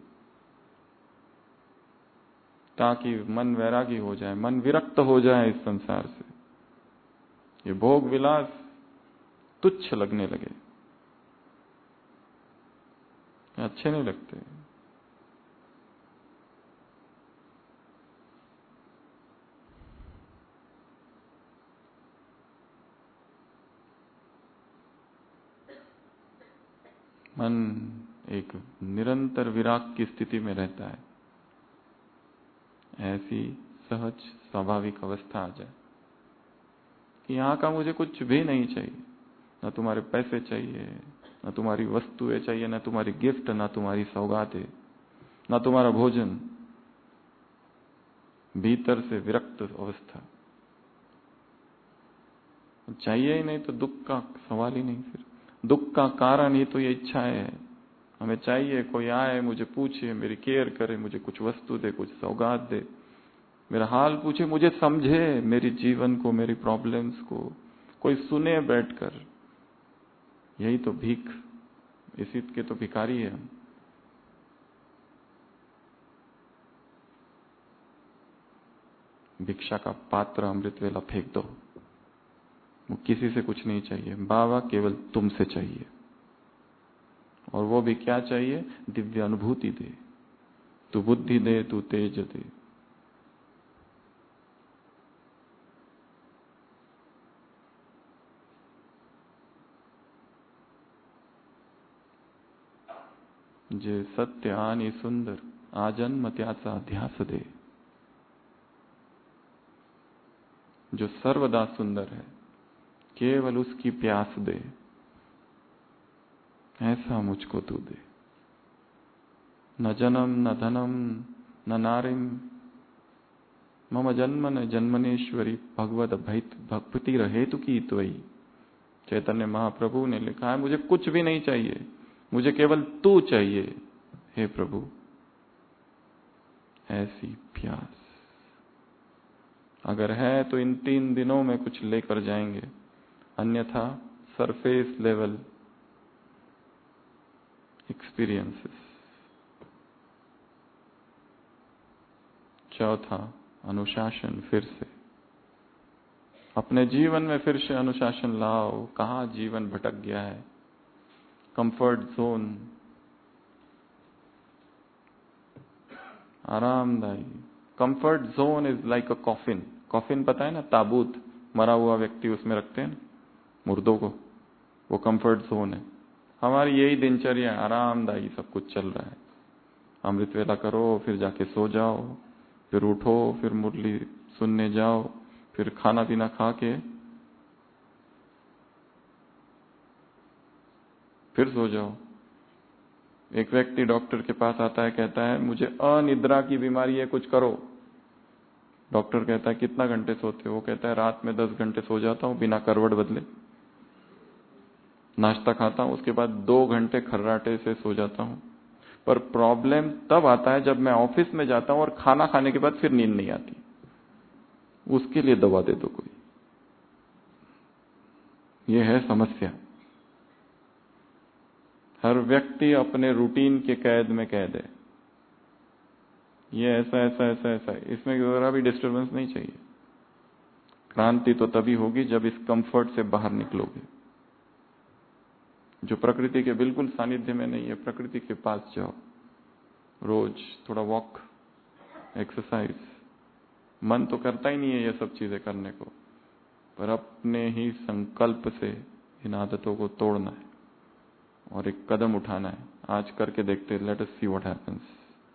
ताकि मन वैरागी हो जाए, मन विरक्त हो जाए इस संसार से, ये भोग विलास तुच्छ लगने लगे, अच्छे नहीं लगते। मन एक निरंतर विराग की स्थिति में रहता है, ऐसी सहज स्वाभाविक अवस्था आ जाए कि यहां का मुझे कुछ भी नहीं चाहिए, न तुम्हारे पैसे चाहिए, न तुम्हारी वस्तुएं चाहिए, न तुम्हारी गिफ्ट, न तुम्हारी सौगातें, न तुम्हारा भोजन। भीतर से विरक्त अवस्था, चाहिए ही नहीं तो दुख का सवाल ही नहीं। फिर दुख का कारण ही तो ये इच्छाएं है। हमें चाहिए कोई आए, मुझे पूछे, मेरी केयर करे, मुझे कुछ वस्तु दे, कुछ सौगात दे, मेरा हाल पूछे, मुझे समझे, मेरी जीवन को, मेरी प्रॉब्लम्स को कोई सुने बैठकर। यही तो भीख, इसी के तो भिखारी है हम। भिक्षा का पात्र अमृत वेला फेंक दो, वो किसी से कुछ नहीं चाहिए, बाबा केवल तुमसे चाहिए। और वो भी क्या चाहिए? दिव्य अनुभूति दे, तू बुद्धि दे, तू तेज दे। जे सत्य आणि सुंदर आजन्म त्याचा ध्यास दे, जो सर्वदा सुंदर है केवल उसकी प्यास दे, ऐसा मुझको तू दे। न जन्म न धनम न नारिम मम जन्म न जन्मनेश्वरी भगवत भक्ति रहे तु की त्वयी। चैतन्य महाप्रभु ने लिखा है, मुझे कुछ भी नहीं चाहिए, मुझे केवल तू चाहिए हे प्रभु। ऐसी प्यास अगर है तो इन तीन दिनों में कुछ लेकर जाएंगे, अन्यथा सरफेस लेवल एक्सपीरियंसेस। चौथा, अनुशासन। फिर से अपने जीवन में फिर से अनुशासन लाओ। कहां जीवन भटक गया है? कंफर्ट जोन, आरामदायी। Comfort zone is like a coffin. Coffin पता है ना, ताबूत, मरा हुआ व्यक्ति उसमें रखते हैं ना मुर्दों को, वो कंफर्ट जोन है। हमारी यही दिनचर्या, आरामदायी सब कुछ चल रहा है। अमृत वेला करो, फिर जाके सो जाओ, फिर उठो, फिर मुरली सुनने जाओ, फिर खाना पीना खा के फिर सो जाओ। एक व्यक्ति डॉक्टर के पास आता है, कहता है मुझे अनिद्रा की बीमारी है, कुछ करो। डॉक्टर कहता है कितना घंटे सोते हो? वो कहता है रात में दस घंटे सो जाता हूं बिना करवट बदले, नाश्ता खाता हूं, उसके बाद दो घंटे खर्राटे से सो जाता हूं। पर प्रॉब्लम तब आता है जब मैं ऑफिस में जाता हूं और खाना खाने के बाद फिर नींद नहीं आती। उसके लिए दवा दे दो कोई। ये है समस्या। हर व्यक्ति अपने रूटीन के कैद में कैद है। ये ऐसा ऐसा ऐसा ऐसा है, इसमें जरा भी डिस्टर्बेंस नहीं चाहिए। क्रांति तो तभी होगी जब इस कंफर्ट से बाहर निकलोगे। जो प्रकृति के बिल्कुल सानिध्य में नहीं है, प्रकृति के पास जाओ, रोज थोड़ा वॉक, एक्सरसाइज। मन तो करता ही नहीं है ये सब चीजें करने को, पर अपने ही संकल्प से इन आदतों को तोड़ना है और एक कदम उठाना है। आज करके देखते, let us see what happens.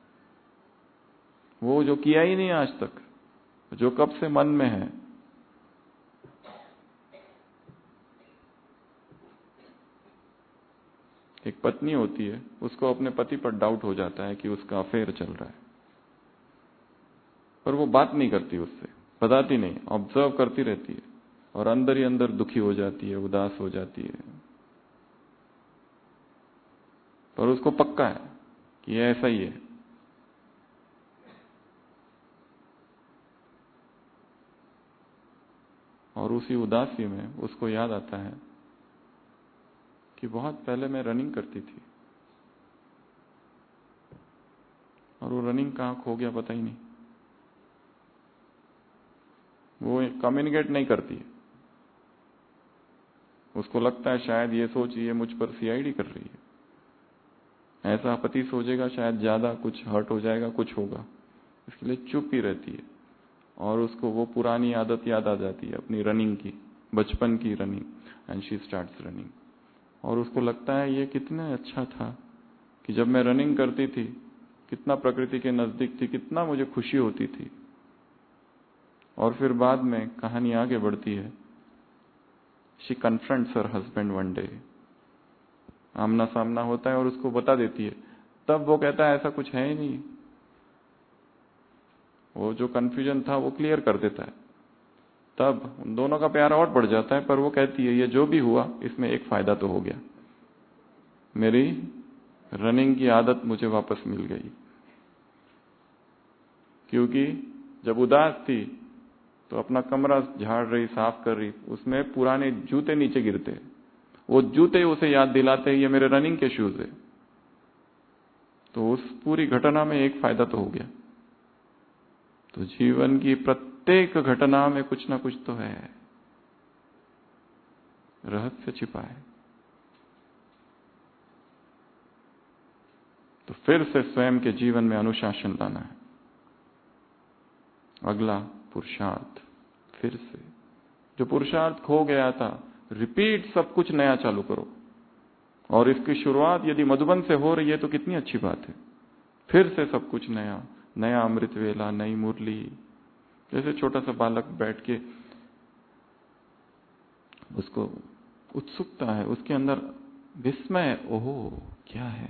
वो जो किया ही नहीं आज तक, जो कब से मन में है, एक पत्नी होती है, उसको अपने पति पर डाउट हो जाता है कि उसका अफेयर चल रहा है, पर वो बात नहीं करती, उससे बताती नहीं, ऑब्जर्व करती रहती है और अंदर ही अंदर दुखी हो जाती है, उदास हो जाती है। पर उसको पक्का है कि ये ऐसा ही है। और उसी उदासी में उसको याद आता है कि बहुत पहले मैं रनिंग करती थी और वो रनिंग कहां खो गया पता ही नहीं। वो कम्युनिकेट नहीं करती है। उसको लगता है शायद ये सोच ये मुझ पर सीआईडी कर रही है। ऐसा पति सोचेगा शायद ज्यादा कुछ हर्ट हो जाएगा, कुछ होगा, इसके लिए चुप ही रहती है। और उसको वो पुरानी आदत याद आ जाती है अपनी रनिंग की, बचपन की running, and she starts running. और उसको लगता है ये कितना अच्छा था कि जब मैं रनिंग करती थी, कितना प्रकृति के नजदीक थी, कितना मुझे खुशी होती थी। और फिर बाद में कहानी आगे बढ़ती है। She confronts her husband one day. आमना सामना होता है और उसको बता देती है। तब वो कहता है ऐसा कुछ है ही नहीं। वो जो कंफ्यूजन था वो क्लियर कर देता है। तब उन दोनों का प्यार और बढ़ जाता है। पर वो कहती है ये जो भी हुआ इसमें एक फायदा तो हो गया, मेरी रनिंग की आदत मुझे वापस मिल गई। क्योंकि जब उदास थी तो अपना कमरा झाड़ रही, साफ कर रही, उसमें पुराने जूते नीचे गिरते, वो जूते उसे याद दिलाते ये मेरे रनिंग के शूज है। तो उस पूरी घटना में एक फायदा तो हो गया। तो जीवन की प्रत्येक घटना में कुछ ना कुछ तो है, रहस्य छिपा है। तो फिर से स्वयं के जीवन में अनुशासन लाना है। अगला पुरुषार्थ। फिर से जो पुरुषार्थ खो गया था, रिपीट सब कुछ नया चालू करो। और इसकी शुरुआत यदि मधुबन से हो रही है तो कितनी अच्छी बात है। फिर से सब कुछ नया, नया अमृत वेला, नई मुरली। जैसे छोटा सा बालक बैठ के उसको उत्सुकता है, उसके अंदर विस्मय, ओहो क्या है।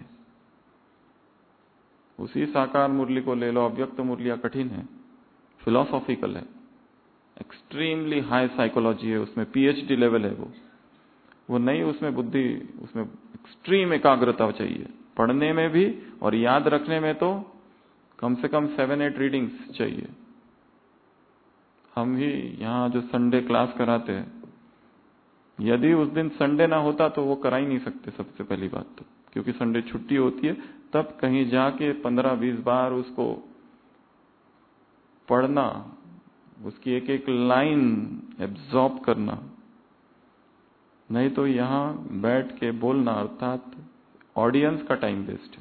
उसी साकार मुरली को ले लो, अव्यक्त मुरलियां कठिन है, फिलोसॉफिकल है, एक्सट्रीमली हाई साइकोलॉजी है, उसमें पीएचडी लेवल है वो वो नहीं, उसमें बुद्धि, उसमें एक्सट्रीम एकाग्रता चाहिए पढ़ने में भी, और याद रखने में तो कम से कम सेवन एट रीडिंग्स चाहिए। हम ही यहाँ जो संडे क्लास कराते हैं, यदि उस दिन संडे ना होता तो वो करा ही नहीं सकते सबसे पहली बात तो, क्योंकि संडे छुट्टी होती है। तब कहीं जाके पंद्रह बीस बार उसको पढ़ना, उसकी एक एक लाइन एब्जॉर्ब करना, नहीं तो यहां बैठ के बोलना अर्थात ऑडियंस का टाइम वेस्ट है।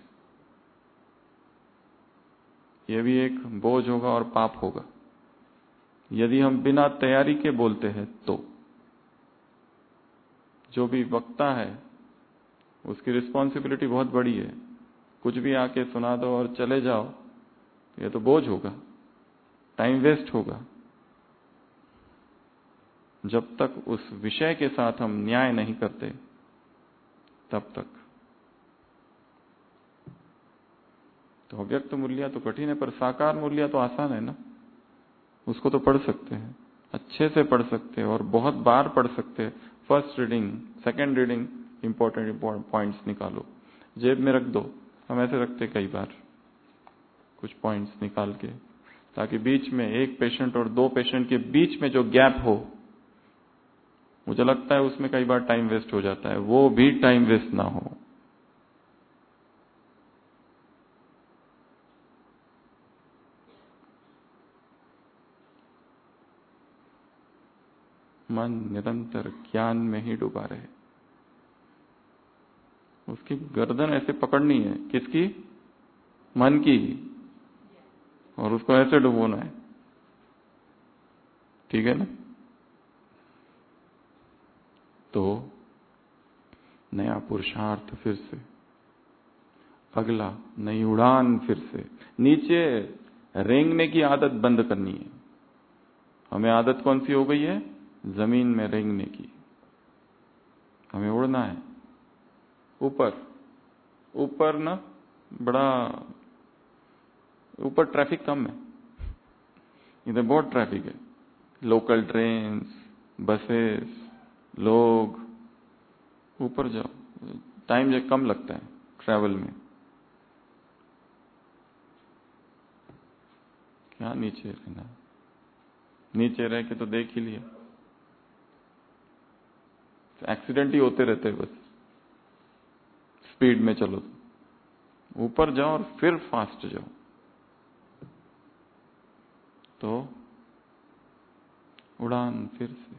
यह भी एक बोझ होगा और पाप होगा यदि हम बिना तैयारी के बोलते हैं तो। जो भी वक्ता है उसकी रिस्पॉन्सिबिलिटी बहुत बड़ी है, कुछ भी आके सुना दो और चले जाओ, ये तो बोझ होगा, टाइम वेस्ट होगा। जब तक उस विषय के साथ हम न्याय नहीं करते तब तक। तो अव्यक्त मूल्य तो कठिन है, पर साकार मूल्य तो आसान है ना, उसको तो पढ़ सकते हैं, अच्छे से पढ़ सकते हैं और बहुत बार पढ़ सकते हैं। First reading, second reading, important points निकालो, जेब में रख दो। हम ऐसे रखते कई बार कुछ पॉइंट्स निकाल के, ताकि बीच में एक पेशेंट और दो पेशेंट के बीच में जो गैप हो, मुझे लगता है उसमें कई बार टाइम वेस्ट हो जाता है, वो भी टाइम वेस्ट ना हो। मन निरंतर ज्ञान में ही डूबा रहे। उसकी गर्दन ऐसे पकड़नी है, किसकी? मन की, और उसको ऐसे डुबोना है, ठीक है ना? तो नया पुरुषार्थ फिर से, अगला नई उड़ान फिर से। नीचे रेंगने की आदत बंद करनी है। हमें आदत कौन सी हो गई है? जमीन में रेंगने की। हमें उड़ना है ऊपर। ऊपर ना बड़ा, ऊपर ट्रैफिक कम है, इधर बहुत ट्रैफिक है। लोकल ट्रेन्स, बसेस, लोग। ऊपर जाओ, टाइम जो कम लगता है ट्रैवल में। क्या नीचे रहना? नीचे रह के तो देख ही लिया, एक्सीडेंट ही होते रहते हैं बस, स्पीड में चलो। ऊपर जाओ और फिर फास्ट जाओ, तो उड़ान फिर से।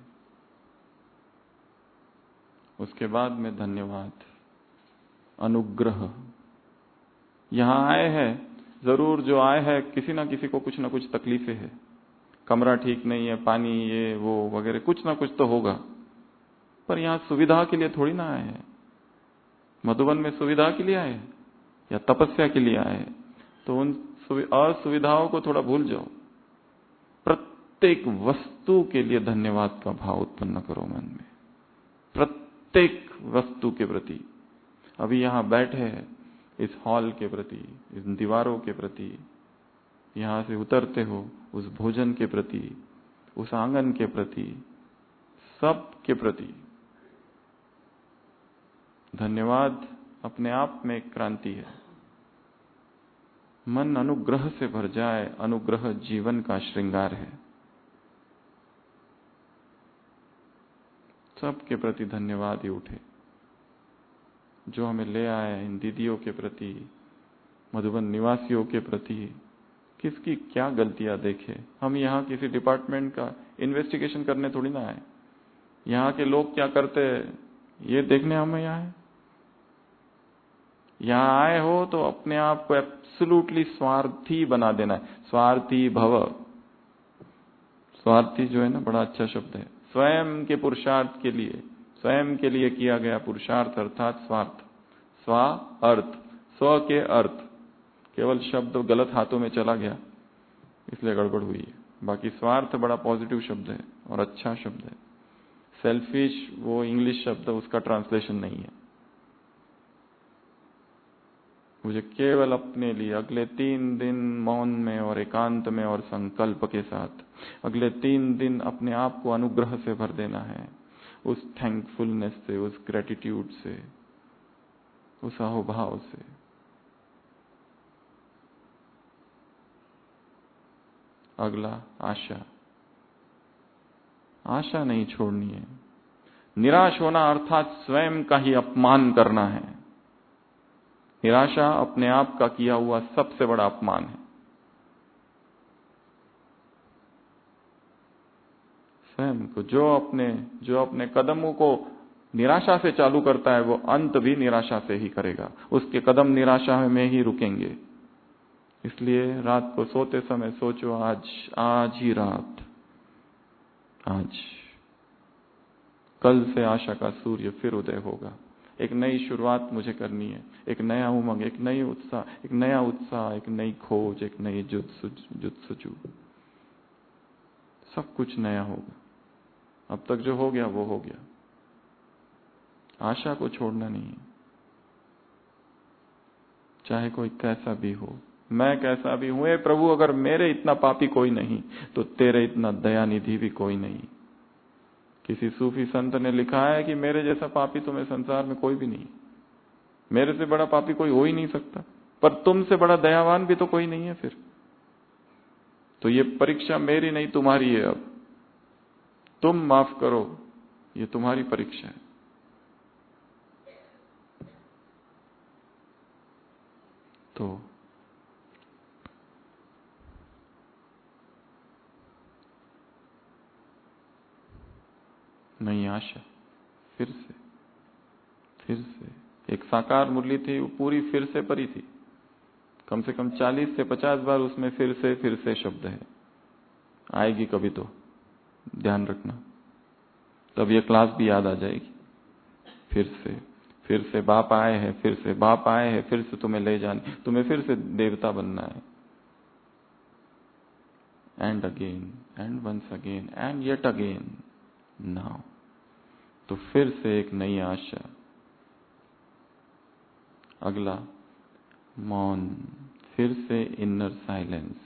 उसके बाद में धन्यवाद, अनुग्रह। यहां आए हैं, जरूर जो आए हैं किसी ना किसी को कुछ ना कुछ तकलीफें है, कमरा ठीक नहीं है, पानी ये वो वगैरह कुछ ना कुछ तो होगा। पर यहां सुविधा के लिए थोड़ी ना आए हैं। मधुबन में सुविधा के लिए आए हैं या तपस्या के लिए आए हैं? तो उन असुविधाओं को थोड़ा भूल जाओ। प्रत्येक वस्तु के लिए धन्यवाद का भाव उत्पन्न करो मन में, प्रत्येक वस्तु के प्रति। अभी यहां बैठे हैं इस हॉल के प्रति, इन दीवारों के प्रति, यहां से उतरते हो उस भोजन के प्रति, उस आंगन के प्रति, सब के प्रति धन्यवाद अपने आप में एक क्रांति है। मन अनुग्रह से भर जाए, अनुग्रह जीवन का श्रृंगार है। सबके प्रति धन्यवाद ही उठे, जो हमें ले आए, इन दीदियों के प्रति, मधुबन निवासियों के प्रति। किसकी क्या गलतियां देखे। हम यहाँ किसी डिपार्टमेंट का इन्वेस्टिगेशन करने थोड़ी ना आए, यहाँ के लोग क्या करते हैं ये देखने हमें यहाँ है। यहाँ आए हो तो अपने आप को एब्सोल्युटली स्वार्थी बना देना है। स्वार्थी भव, स्वार्थी जो है ना बड़ा अच्छा शब्द है। स्वयं के पुरुषार्थ के लिए, स्वयं के लिए किया गया पुरुषार्थ अर्थात स्वार्थ। स्वा अर्थ, स्व के अर्थ, केवल शब्द गलत हाथों में चला गया इसलिए गड़बड़ हुई है। बाकी स्वार्थ बड़ा पॉजिटिव शब्द है और अच्छा शब्द है। सेल्फिश वो इंग्लिश शब्द, उसका ट्रांसलेशन नहीं है। मुझे केवल अपने लिए अगले तीन दिन मौन में और एकांत में और संकल्प के साथ अगले तीन दिन अपने आप को अनुग्रह से भर देना है, उस थैंकफुलनेस से, उस ग्रेटिट्यूड से, उस अहोभाव से। अगला आशा, आशा नहीं छोड़नी है। निराश होना अर्थात स्वयं का ही अपमान करना है। निराशा अपने आप का किया हुआ सबसे बड़ा अपमान है। स्वयं को, जो अपने जो अपने कदमों को निराशा से चालू करता है वो अंत भी निराशा से ही करेगा, उसके कदम निराशा में ही रुकेंगे। इसलिए रात को सोते समय सोचो, आज आज ही रात, आज कल से आशा का सूर्य फिर उदय होगा। एक नई शुरुआत मुझे करनी है, एक नया उमंग, एक नई उत्साह, एक नया उत्साह, एक नई खोज, एक नई जुत्सुजू, सब कुछ नया होगा। अब तक जो हो गया वो हो गया। आशा को छोड़ना नहीं है, चाहे कोई कैसा भी हो, मैं कैसा भी हूं। ए प्रभु, अगर मेरे इतना पापी कोई नहीं तो तेरे इतना दयानिधि भी कोई नहीं। किसी सूफी संत ने लिखा है कि मेरे जैसा पापी तो मैं संसार में कोई भी नहीं, मेरे से बड़ा पापी कोई हो ही नहीं सकता, पर तुमसे बड़ा दयावान भी तो कोई नहीं है। फिर तो ये परीक्षा मेरी नहीं तुम्हारी है। अब तुम माफ करो, ये तुम्हारी परीक्षा है। तो नई आशा, फिर से फिर से एक साकार मुरली थी, वो पूरी फिर से परी थी। कम से कम चालीस से पचास बार उसमें फिर से फिर से शब्द है। आएगी कभी तो ध्यान रखना, तब ये क्लास भी याद आ जाएगी। फिर से फिर से बाप आए हैं, फिर से बाप आए हैं, फिर से तुम्हें ले जाने, तुम्हें फिर से देवता बनना है। And again and once again and yet again now. तो फिर से एक नई आशा। अगला मौन, फिर से इनर साइलेंस।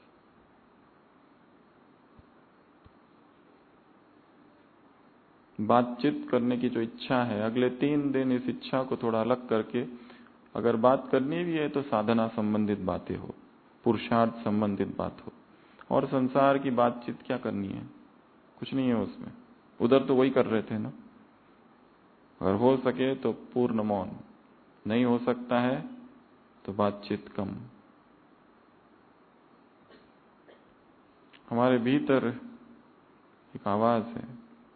बातचीत करने की जो इच्छा है, अगले तीन दिन इस इच्छा को थोड़ा अलग करके अगर बात करनी भी है तो साधना संबंधित बातें हो, पुरुषार्थ संबंधित बात हो। और संसार की बातचीत क्या करनी है, कुछ नहीं है उसमें। उधर तो वही कर रहे थे ना। अगर हो सके तो पूर्ण मौन, नहीं हो सकता है तो बातचीत कम। हमारे भीतर एक आवाज है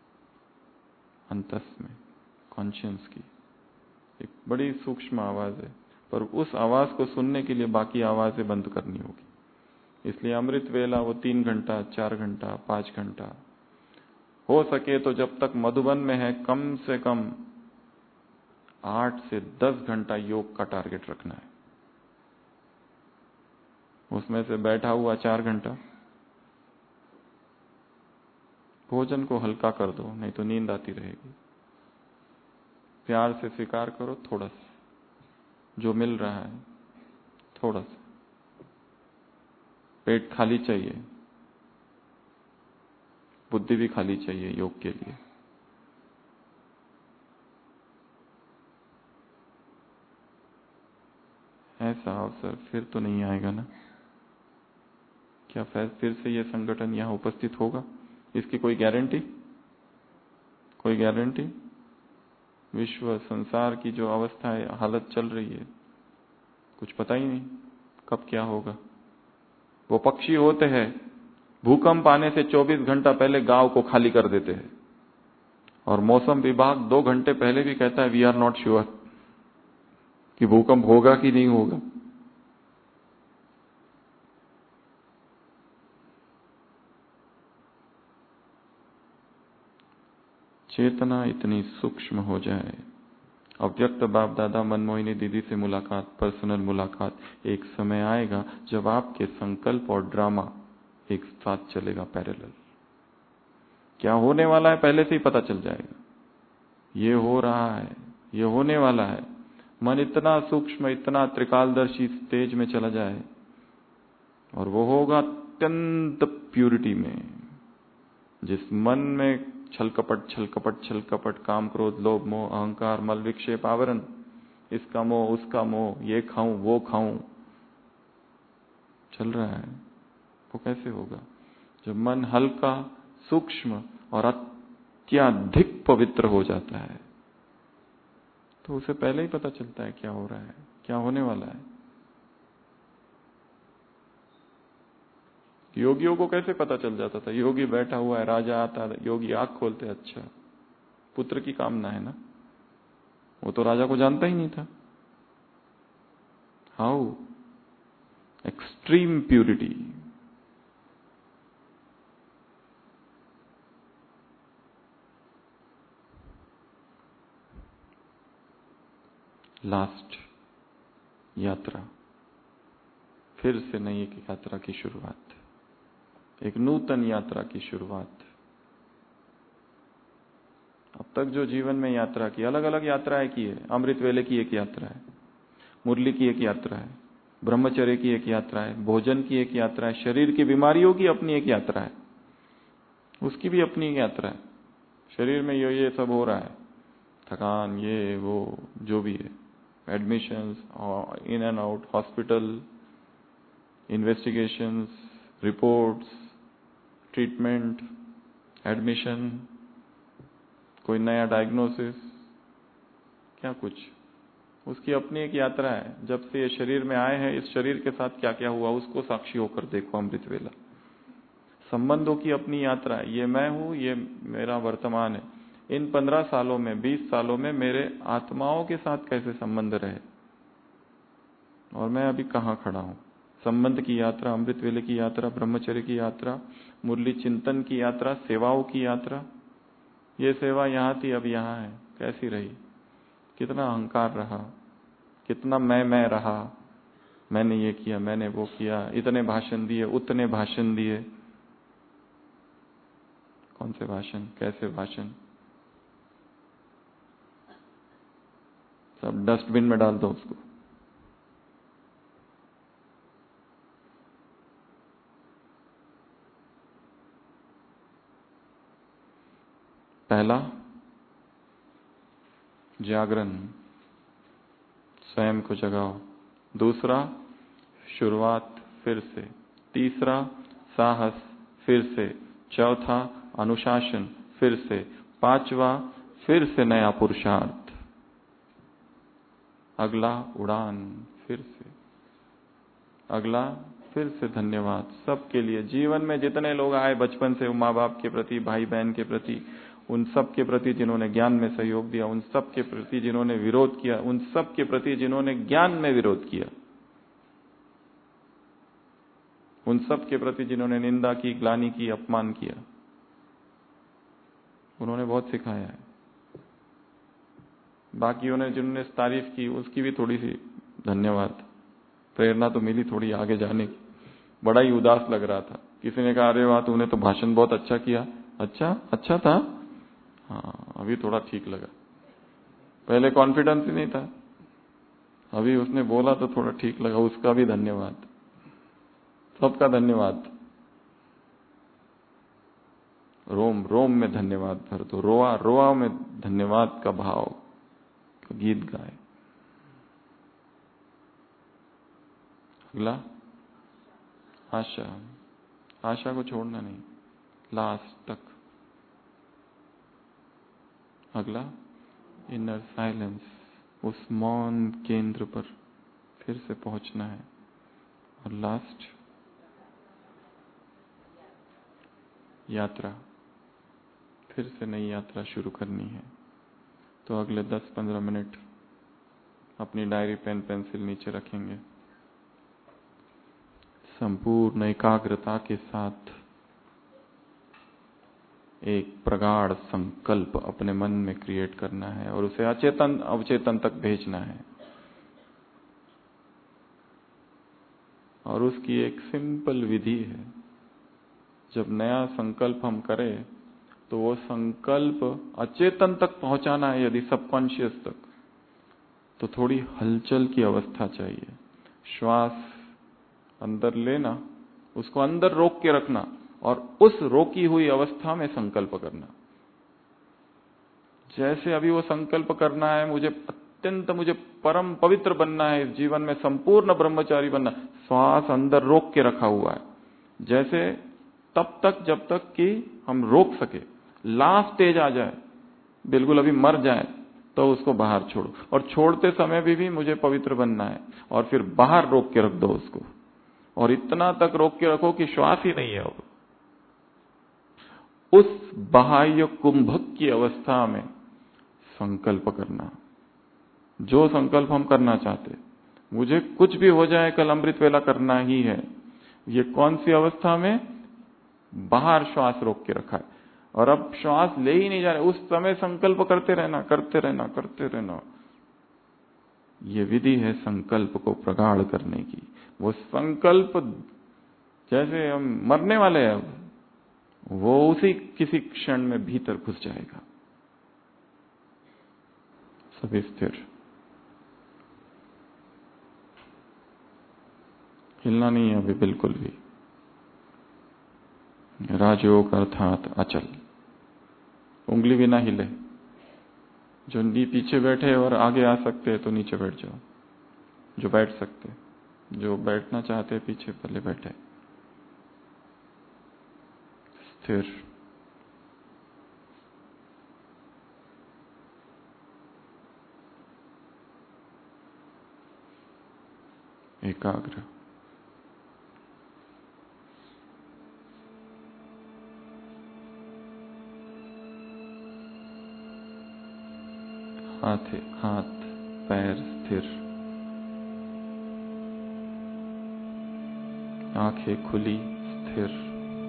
अंतस में, कॉन्शियस की एक बड़ी सूक्ष्म आवाज है, पर उस आवाज को सुनने के लिए बाकी आवाजें बंद करनी होगी। इसलिए अमृत वेला वो तीन घंटा, चार घंटा, पांच घंटा, हो सके तो जब तक मधुबन में है कम से कम आठ से दस घंटा योग का टारगेट रखना है। उसमें से बैठा हुआ चार घंटा, भोजन को हल्का कर दो, नहीं तो नींद आती रहेगी। प्यार से स्वीकार करो थोड़ा सा जो मिल रहा है, थोड़ा सा। पेट खाली चाहिए, बुद्धि भी खाली चाहिए योग के लिए। ऐसा अवसर फिर तो नहीं आएगा ना। क्या फिर से यह संगठन यहां उपस्थित होगा, इसकी कोई गारंटी? कोई गारंटी? विश्व संसार की जो अवस्था है, हालत चल रही है, कुछ पता ही नहीं कब क्या होगा। वो पक्षी होते हैं, भूकंप आने से चौबीस घंटा पहले गांव को खाली कर देते हैं, और मौसम विभाग दो घंटे पहले भी कहता है वी आर नॉट श्योर कि भूकंप होगा कि नहीं होगा। चेतना इतनी सूक्ष्म हो जाए, अव्यक्त बाप दादा मनमोहिनी दीदी से मुलाकात, पर्सनल मुलाकात। एक समय आएगा जब आपके संकल्प और ड्रामा एक साथ चलेगा पैरेलल। क्या होने वाला है पहले से ही पता चल जाएगा। ये हो रहा है, ये होने वाला है। मन इतना सूक्ष्म, इतना त्रिकालदर्शी स्टेज में चला जाए और वो होगा अत्यंत प्यूरिटी में। जिस मन में छल कपट छल कपट छल कपट, काम क्रोध लोभ मोह अहंकार मल विक्षेप आवरण, इसका मोह उसका मोह, ये खाऊं वो खाऊं चल रहा है, वो कैसे होगा? जब मन हल्का, सूक्ष्म और अत्यधिक पवित्र हो जाता है तो उसे पहले ही पता चलता है क्या हो रहा है, क्या होने वाला है। योगियों को कैसे पता चल जाता था? योगी बैठा हुआ है, राजा आता है, योगी आंख खोलते, अच्छा पुत्र की कामना है ना। वो तो राजा को जानता ही नहीं था। How extreme purity. लास्ट यात्रा, फिर से नई एक यात्रा की शुरुआत, एक नूतन यात्रा की शुरुआत। अब तक जो जीवन में यात्रा की, अलग अलग यात्राएं की है। अमृत वेले की एक यात्रा है, मुरली की एक यात्रा है, ब्रह्मचर्य की एक यात्रा है, भोजन की एक यात्रा है, शरीर की बीमारियों की अपनी एक यात्रा है, उसकी भी अपनी एक यात्रा है। शरीर में ये ये सब हो रहा है, थकान, ये वो जो भी है, admissions, in and out, hospital, investigations, reports, treatment, admission, कोई नया डायग्नोसिस, क्या कुछ, उसकी अपनी एक यात्रा है। जब से ये शरीर में आए हैं, इस शरीर के साथ क्या क्या हुआ उसको साक्षी होकर देखो अमृत वेला। संबंधों की अपनी यात्रा है। ये मैं हूं, ये मेरा वर्तमान है। इन पंद्रह सालों में, बीस सालों में मेरे आत्माओं के साथ कैसे संबंध रहे और मैं अभी कहाँ खड़ा हूं। संबंध की यात्रा, अमृत वेले की यात्रा, ब्रह्मचर्य की यात्रा, मुरली चिंतन की यात्रा, सेवाओं की यात्रा। ये सेवा यहां थी, अब यहां है, कैसी रही? कितना अहंकार रहा, कितना मैं मैं रहा, मैंने ये किया, मैंने वो किया, इतने भाषण दिए, उतने भाषण दिए। कौन से भाषण, कैसे भाषण, सब डस्टबिन में डाल दो उसको। पहला जागरण, स्वयं को जगाओ। दूसरा शुरुआत, फिर से। तीसरा साहस, फिर से। चौथा अनुशासन, फिर से। पांचवा फिर से नया पुरुषार्थ। अगला उड़ान, फिर से। अगला फिर से धन्यवाद सबके लिए। जीवन में जितने लोग आए बचपन से, माँ बाप के प्रति, भाई बहन के प्रति, उन सब के प्रति जिन्होंने ज्ञान में सहयोग दिया, उन सब के प्रति जिन्होंने विरोध किया, उन सब के प्रति जिन्होंने ज्ञान में विरोध किया, उन सब के प्रति जिन्होंने निंदा की, ग्लानि की, अपमान किया, उन्होंने बहुत सिखाया है। बाकियों ने जिन्होंने तारीफ की उसकी भी थोड़ी सी धन्यवाद, प्रेरणा तो मिली थोड़ी आगे जाने की। बड़ा ही उदास लग रहा था। किसी ने कहा, अरे वाह तूने तो भाषण बहुत अच्छा किया। अच्छा अच्छा था, हाँ अभी थोड़ा ठीक लगा। पहले कॉन्फिडेंस ही नहीं था, अभी उसने बोला तो थोड़ा ठीक लगा। उसका भी धन्यवाद, सबका धन्यवाद। रोम रोम में धन्यवाद भर दो, रोआ रोआ में धन्यवाद का भाव का गीत गाए। अगला आशा, आशा को छोड़ना नहीं, लास्ट तक। अगला इनर साइलेंस, उस मौन केंद्र पर फिर से पहुंचना है। और लास्ट यात्रा, फिर से नई यात्रा शुरू करनी है। तो अगले दस पंद्रह मिनट अपनी डायरी, पेन, पेंसिल नीचे रखेंगे, संपूर्ण एकाग्रता के साथ एक प्रगाढ़ संकल्प अपने मन में क्रिएट करना है और उसे अचेतन अवचेतन तक भेजना है। और उसकी एक सिंपल विधि है। जब नया संकल्प हम करें तो वो संकल्प अचेतन तक पहुंचाना है, यदि सबकॉन्शियस तक, तो थोड़ी हलचल की अवस्था चाहिए। श्वास अंदर लेना, उसको अंदर रोक के रखना और उस रोकी हुई अवस्था में संकल्प करना। जैसे अभी वो संकल्प करना है, मुझे अत्यंत मुझे परम पवित्र बनना है, इस जीवन में संपूर्ण ब्रह्मचारी बनना, श्वास अंदर रोक के रखा हुआ है। जैसे तब तक जब तक कि हम रोक सके, लास्ट स्टेज आ जाए, बिल्कुल अभी मर जाए, तो उसको बाहर छोड़ो। और छोड़ते समय भी, भी मुझे पवित्र बनना है, और फिर बाहर रोक के रख दो उसको, और इतना तक रोक के रखो कि श्वास ही नहीं है। अब उस बाह्य कुंभक की अवस्था में संकल्प करना, जो संकल्प हम करना चाहते, मुझे कुछ भी हो जाए कल अमृत वेला करना ही है, ये कौन सी अवस्था में? बाहर श्वास रोक के रखा है और अब श्वास ले ही नहीं जा रहे, उस समय संकल्प करते रहना करते रहना करते रहना। ये विधि है संकल्प को प्रगाढ़ करने की। वो संकल्प जैसे हम मरने वाले हैं, वो उसी किसी क्षण में भीतर घुस जाएगा। सभी स्थिर, हिलना नहीं है अभी बिल्कुल भी। राजयोग अर्थात अचल, उंगली भी ना हिले। जो नी पीछे बैठे और आगे आ सकते हैं तो नीचे बैठ जाओ, जो बैठ सकते, जो बैठना चाहते हैं पीछे पहले बैठे। स्थिर, एकाग्र, हाथ हाथ पैर स्थिर, आंखें खुली स्थिर,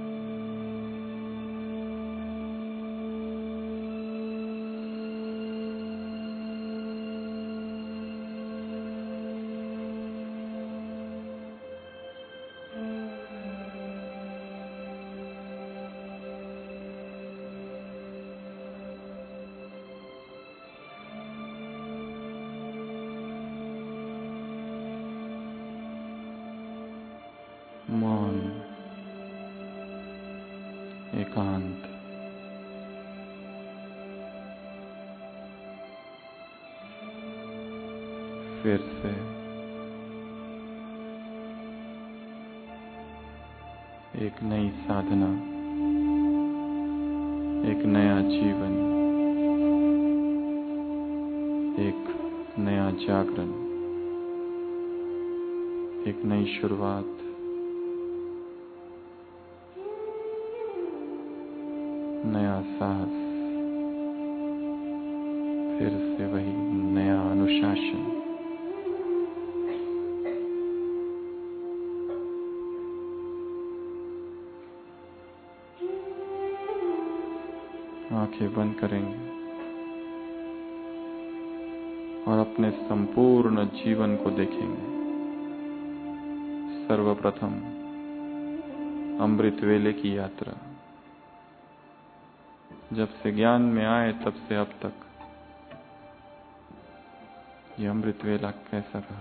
मौन, एकांत, फिर से एक नई साधना, एक नया जीवन, एक नया जागरण, एक नई शुरुआत। नया साहस, फिर से वही नया अनुशासन। आंखें बंद करेंगे और अपने संपूर्ण जीवन को देखेंगे। सर्वप्रथम अमृत वेले की यात्रा, जब से ज्ञान में आए तब से अब तक ये अमृत वेला कैसा रहा।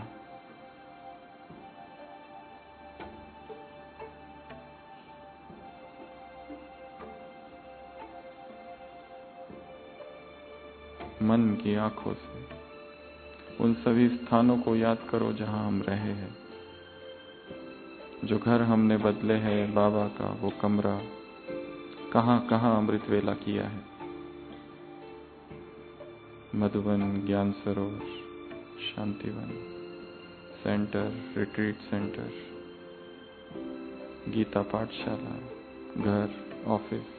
मन की आंखों से उन सभी स्थानों को याद करो जहां हम रहे हैं, जो घर हमने बदले हैं, बाबा का वो कमरा, कहां कहां अमृत वेला किया है। Madhuban, Gyan Sarovar, Shantivan centre, retreat centre, Gita Pathshala, घर, ऑफिस।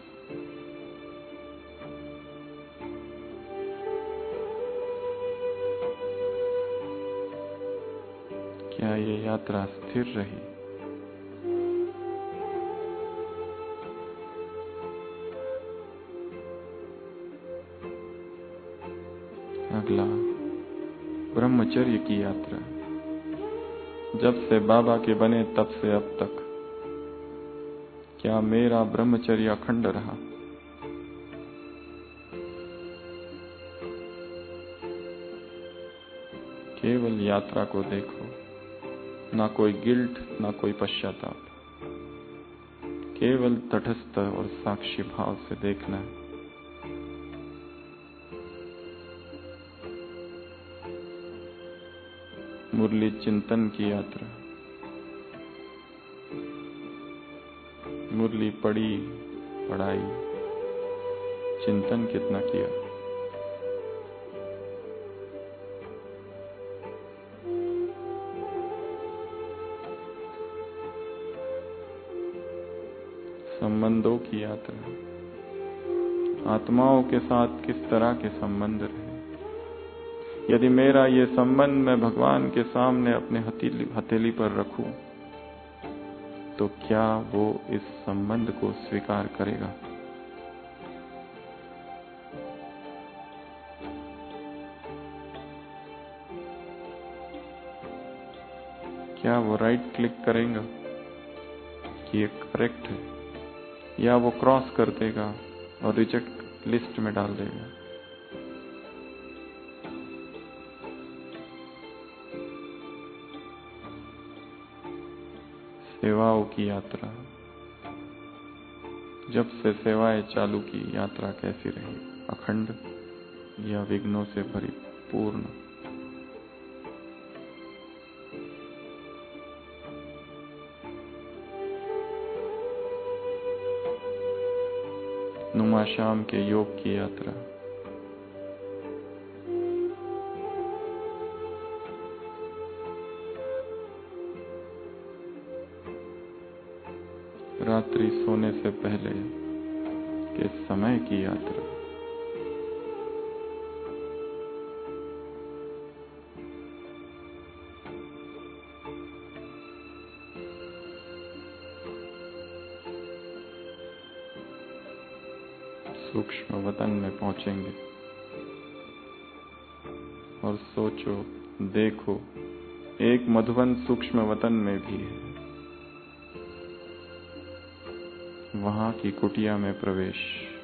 क्या ये यात्रा स्थिर रही? अगला ब्रह्मचर्य की यात्रा। जब से बाबा के बने तब से अब तक क्या मेरा ब्रह्मचर्य अखंड रहा? केवल यात्रा को देखो, ना कोई गिल्ट, ना कोई पश्चाताप, केवल तटस्थ और साक्षी भाव से देखना है। मुरली चिंतन की यात्रा। मुरली पढ़ी, पढ़ाई, चिंतन कितना किया? संबंधों की यात्रा। आत्माओं के साथ किस तरह के संबंध रहे? यदि मेरा ये संबंध मैं भगवान के सामने अपने हथेली हथेली पर रखूं, तो क्या वो इस संबंध को स्वीकार करेगा? क्या वो राइट क्लिक करेगा कि ये करेक्ट है, या वो क्रॉस कर देगा और रिजेक्ट लिस्ट में डाल देगा? सेवाओं की यात्रा। जब से सेवाएं चालू की, यात्रा कैसी रही? अखंड या विघ्नों से भरी पूर्ण? नुमा शाम के योग की यात्रा। रात्रि सोने से पहले के समय की यात्रा। सूक्ष्म वतन में पहुंचेंगे और सोचो, देखो, एक मधुबन सूक्ष्म वतन में भी है। वहां की कुटिया में प्रवेश।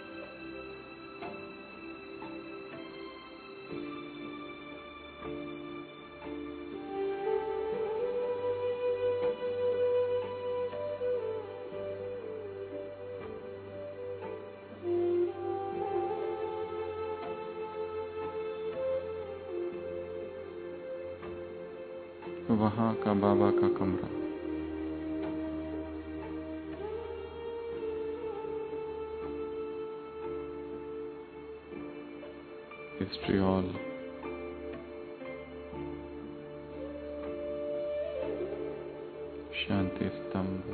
वहां का बाबा का कमरा। History hall. शांति स्तंभ।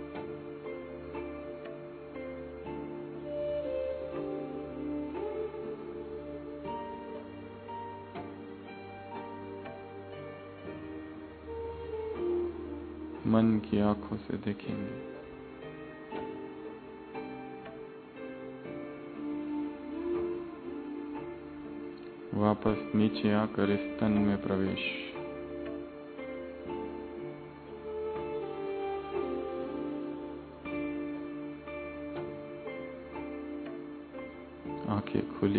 मन की आंखों से देखेंगे। वापस नीचे आकर इस तन में प्रवेश। आंखें खुली।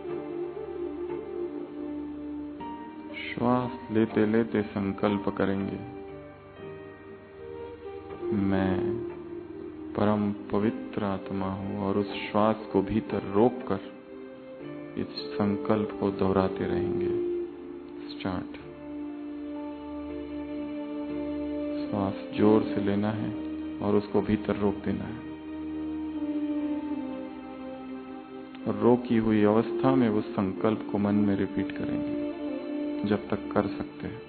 श्वास लेते लेते संकल्प करेंगे, मैं परम पवित्र आत्मा हूं, और उस श्वास को भीतर रोककर इस संकल्प को दोहराते रहेंगे। स्टार्ट। श्वास जोर से लेना है और उसको भीतर रोक देना है, और रोकी हुई अवस्था में उस संकल्प को मन में रिपीट करेंगे जब तक कर सकते हैं।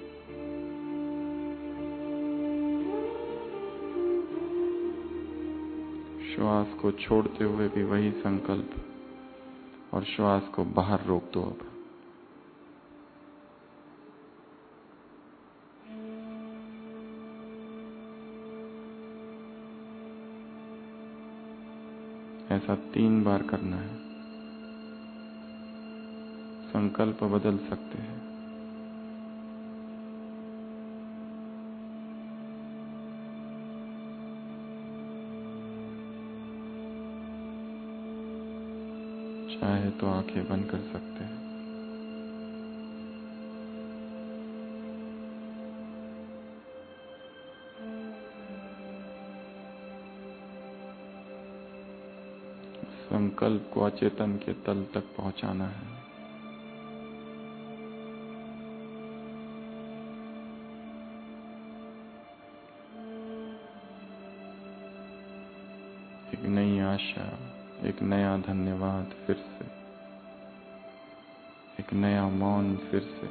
श्वास को छोड़ते हुए भी वही संकल्प, और श्वास को बाहर रोक दो। अब ऐसा तीन बार करना है। संकल्प बदल सकते हैं। चाहे तो आंखें बंद कर सकते हैं। संकल्प को अचेतन के तल तक पहुंचाना है। एक नई आशा, एक नया धन्यवाद फिर से, एक नया मौन फिर से,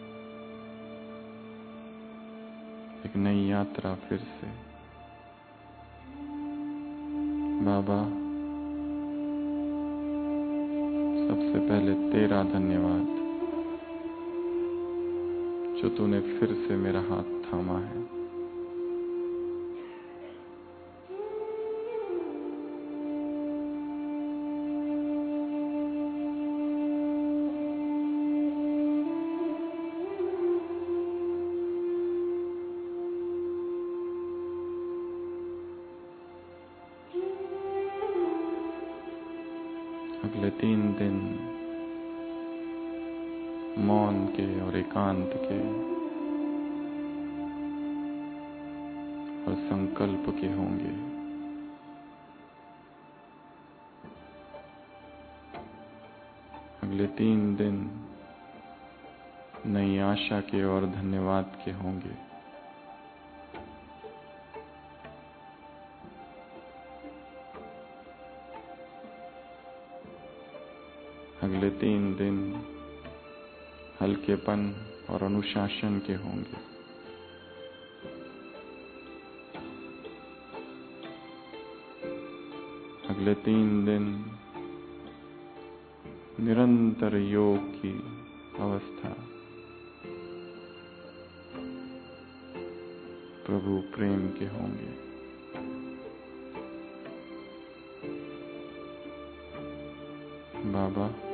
एक नई यात्रा फिर से। बाबा, सबसे पहले तेरा धन्यवाद जो तूने फिर से मेरा हाथ थामा है। अगले तीन दिन मौन के और एकांत के और संकल्प के होंगे। अगले तीन दिन नई आशा के और धन्यवाद के होंगे। अगले तीन दिन हल्केपन और अनुशासन के होंगे। अगले तीन दिन निरंतर योग की अवस्था, प्रभु प्रेम के होंगे। बाबा,